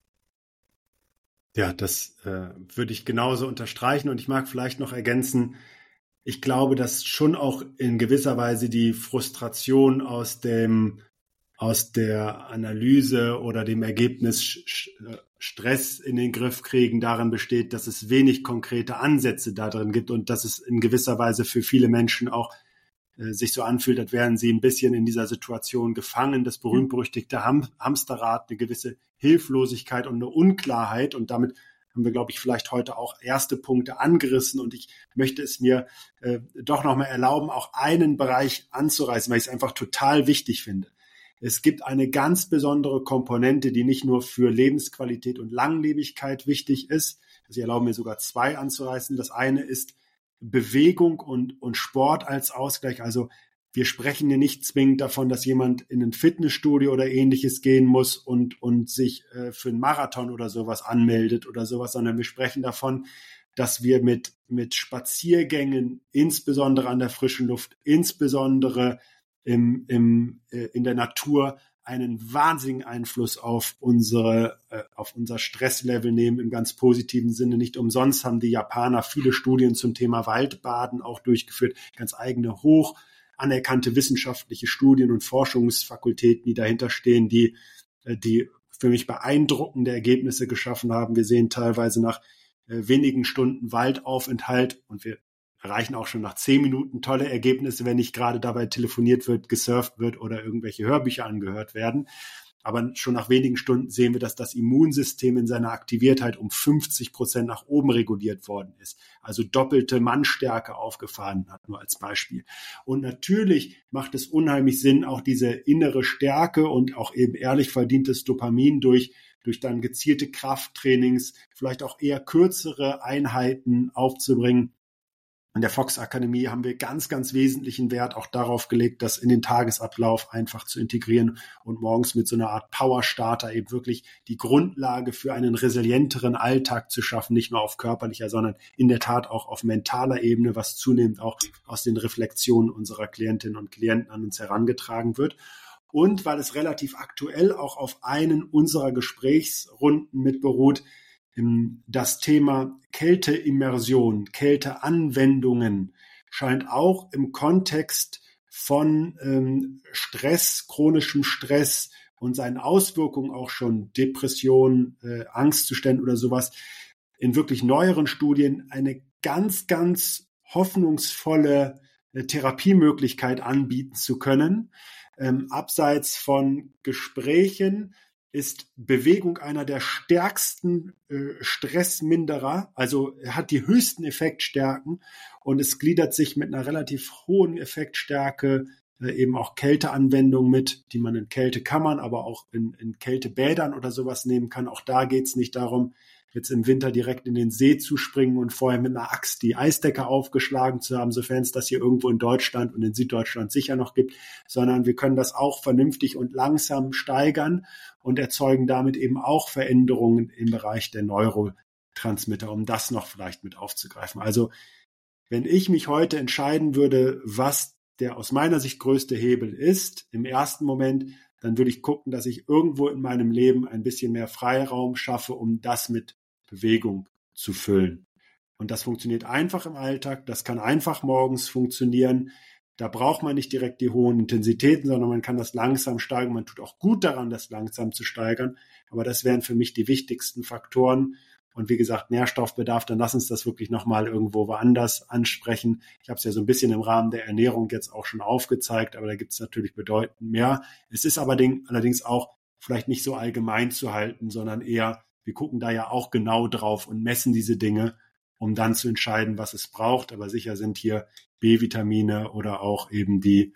Ja, das äh, würde ich genauso unterstreichen, und ich mag vielleicht noch ergänzen, ich glaube, dass schon auch in gewisser Weise die Frustration aus dem, aus der Analyse oder dem Ergebnis Stress in den Griff kriegen darin besteht, dass es wenig konkrete Ansätze da drin gibt und dass es in gewisser Weise für viele Menschen auch äh, sich so anfühlt, als wären sie ein bisschen in dieser Situation gefangen. Das berühmt-berüchtigte Ham- Hamsterrad, eine gewisse Hilflosigkeit und eine Unklarheit, und damit haben wir, glaube ich, vielleicht heute auch erste Punkte angerissen, und ich möchte es mir äh, doch nochmal erlauben, auch einen Bereich anzureißen, weil ich es einfach total wichtig finde. Es gibt eine ganz besondere Komponente, die nicht nur für Lebensqualität und Langlebigkeit wichtig ist. Also ich erlaube mir sogar zwei anzureißen. Das eine ist Bewegung und, und Sport als Ausgleich. Also wir sprechen hier nicht zwingend davon, dass jemand in ein Fitnessstudio oder ähnliches gehen muss und, und sich äh, für einen Marathon oder sowas anmeldet oder sowas, sondern wir sprechen davon, dass wir mit, mit Spaziergängen, insbesondere an der frischen Luft, insbesondere im, im, äh, in der Natur, einen wahnsinnigen Einfluss auf unsere, äh, auf unser Stresslevel nehmen, im ganz positiven Sinne. Nicht umsonst haben die Japaner viele Studien zum Thema Waldbaden auch durchgeführt, ganz eigene hoch anerkannte wissenschaftliche Studien und Forschungsfakultäten, die dahinter stehen, die, äh, die für mich beeindruckende Ergebnisse geschaffen haben. Wir sehen teilweise nach äh, wenigen Stunden Waldaufenthalt und wir erreichen auch schon nach zehn Minuten tolle Ergebnisse, wenn nicht gerade dabei telefoniert wird, gesurft wird oder irgendwelche Hörbücher angehört werden. Aber schon nach wenigen Stunden sehen wir, dass das Immunsystem in seiner Aktiviertheit um fünfzig Prozent nach oben reguliert worden ist. Also doppelte Mannstärke aufgefahren hat, nur als Beispiel. Und natürlich macht es unheimlich Sinn, auch diese innere Stärke und auch eben ehrlich verdientes Dopamin durch durch dann gezielte Krafttrainings, vielleicht auch eher kürzere Einheiten aufzubringen. An der Fox Akademie haben wir ganz, ganz wesentlichen Wert auch darauf gelegt, das in den Tagesablauf einfach zu integrieren und morgens mit so einer Art Power-Starter eben wirklich die Grundlage für einen resilienteren Alltag zu schaffen, nicht nur auf körperlicher, sondern in der Tat auch auf mentaler Ebene, was zunehmend auch aus den Reflexionen unserer Klientinnen und Klienten an uns herangetragen wird. Und weil es relativ aktuell auch auf einen unserer Gesprächsrunden mit beruht, das Thema Kälteimmersion, Kälteanwendungen scheint auch im Kontext von ähm, Stress, chronischem Stress und seinen Auswirkungen auch schon Depression, äh, Angstzuständen oder sowas in wirklich neueren Studien eine ganz, ganz hoffnungsvolle äh, Therapiemöglichkeit anbieten zu können. Ähm, abseits von Gesprächen ist Bewegung einer der stärksten äh, Stressminderer, also hat die höchsten Effektstärken und es gliedert sich mit einer relativ hohen Effektstärke äh, eben auch Kälteanwendungen mit, die man in Kältekammern, aber auch in, in Kältebädern oder sowas nehmen kann. Auch da geht es nicht darum, jetzt im Winter direkt in den See zu springen und vorher mit einer Axt die Eisdecke aufgeschlagen zu haben, sofern es das hier irgendwo in Deutschland und in Süddeutschland sicher noch gibt, sondern wir können das auch vernünftig und langsam steigern und erzeugen damit eben auch Veränderungen im Bereich der Neurotransmitter, um das noch vielleicht mit aufzugreifen. Also wenn ich mich heute entscheiden würde, was der aus meiner Sicht größte Hebel ist, im ersten Moment, dann würde ich gucken, dass ich irgendwo in meinem Leben ein bisschen mehr Freiraum schaffe, um das mit Bewegung zu füllen. Und das funktioniert einfach im Alltag, das kann einfach morgens funktionieren. Da braucht man nicht direkt die hohen Intensitäten, sondern man kann das langsam steigern. Man tut auch gut daran, das langsam zu steigern. Aber das wären für mich die wichtigsten Faktoren. Und wie gesagt, Nährstoffbedarf, dann lass uns das wirklich nochmal irgendwo woanders ansprechen. Ich habe es ja so ein bisschen im Rahmen der Ernährung jetzt auch schon aufgezeigt, aber da gibt es natürlich bedeutend mehr. Es ist aber allerdings auch vielleicht nicht so allgemein zu halten, sondern eher, wir gucken da ja auch genau drauf und messen diese Dinge, um dann zu entscheiden, was es braucht. Aber sicher sind hier B-Vitamine oder auch eben die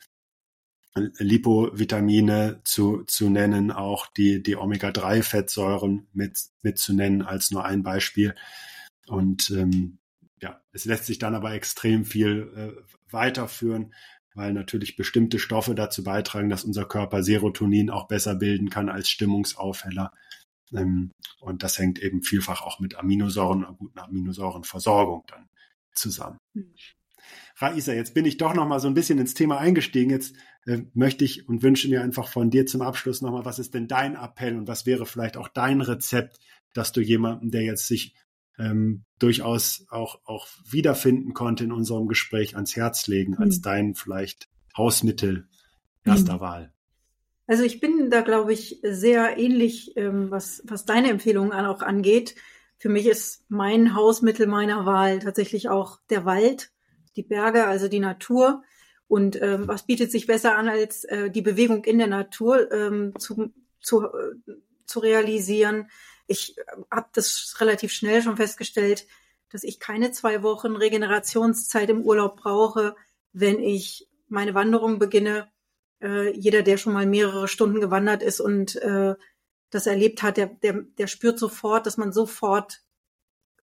Lipovitamine zu, zu nennen, auch die, die Omega drei Fettsäuren mit, mit zu nennen als nur ein Beispiel. Und ähm, ja, es lässt sich dann aber extrem viel äh, weiterführen, weil natürlich bestimmte Stoffe dazu beitragen, dass unser Körper Serotonin auch besser bilden kann als Stimmungsaufheller. Ähm, und das hängt eben vielfach auch mit Aminosäuren, einer guten Aminosäurenversorgung dann zusammen. Mhm. Raisa, jetzt bin ich doch noch mal so ein bisschen ins Thema eingestiegen. Jetzt äh, möchte ich und wünsche mir einfach von dir zum Abschluss noch mal, was ist denn dein Appell und was wäre vielleicht auch dein Rezept, dass du jemandem, der jetzt sich ähm, durchaus auch, auch wiederfinden konnte in unserem Gespräch, ans Herz legen, als mhm. dein vielleicht Hausmittel erster mhm. Wahl? Also ich bin da, glaube ich, sehr ähnlich, ähm, was, was deine Empfehlungen auch angeht. Für mich ist mein Hausmittel meiner Wahl tatsächlich auch der Wald, die Berge, also die Natur. Und ähm, was bietet sich besser an, als äh, die Bewegung in der Natur ähm, zu, zu, äh, zu realisieren? Ich habe das relativ schnell schon festgestellt, dass ich keine zwei Wochen Regenerationszeit im Urlaub brauche, wenn ich meine Wanderung beginne. Äh, jeder, der schon mal mehrere Stunden gewandert ist und äh, das erlebt hat, der, der, der spürt sofort, dass man sofort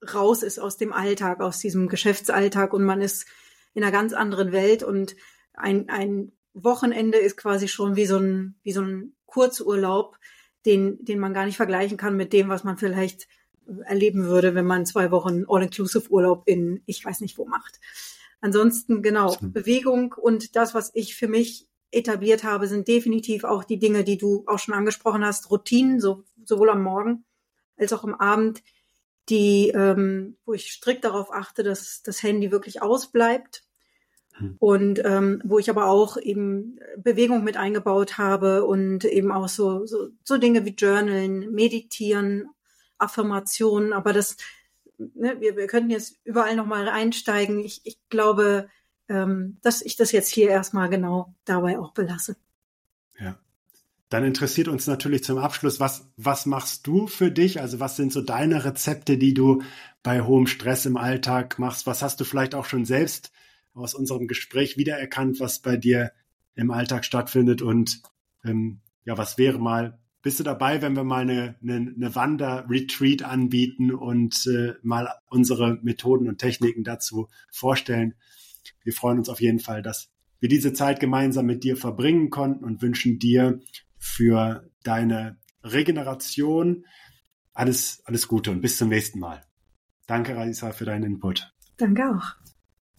raus ist aus dem Alltag, aus diesem Geschäftsalltag und man ist in einer ganz anderen Welt und ein, ein Wochenende ist quasi schon wie so ein, wie so ein Kurzurlaub, den, den man gar nicht vergleichen kann mit dem, was man vielleicht erleben würde, wenn man zwei Wochen All-Inclusive-Urlaub in ich weiß nicht wo macht. Ansonsten, genau, Bewegung und das, was ich für mich etabliert habe, sind definitiv auch die Dinge, die du auch schon angesprochen hast, Routinen, so, sowohl am Morgen als auch am Abend, die, ähm, wo ich strikt darauf achte, dass das Handy wirklich ausbleibt hm. und ähm, wo ich aber auch eben Bewegung mit eingebaut habe und eben auch so, so, so Dinge wie Journalen, Meditieren, Affirmationen, aber das, ne, wir, wir könnten jetzt überall nochmal einsteigen. Ich, ich glaube, ähm, dass ich das jetzt hier erstmal genau dabei auch belasse. Ja. Dann interessiert uns natürlich zum Abschluss, was, was machst du für dich? Also was sind so deine Rezepte, die du bei hohem Stress im Alltag machst? Was hast du vielleicht auch schon selbst aus unserem Gespräch wiedererkannt, was bei dir im Alltag stattfindet? Und ähm, ja, was wäre mal, bist du dabei, wenn wir mal eine, eine, eine Wander-Retreat anbieten und äh, mal unsere Methoden und Techniken dazu vorstellen? Wir freuen uns auf jeden Fall, dass wir diese Zeit gemeinsam mit dir verbringen konnten und wünschen dir für deine Regeneration alles, alles Gute und bis zum nächsten Mal. Danke, Raisa, für deinen Input. Danke auch.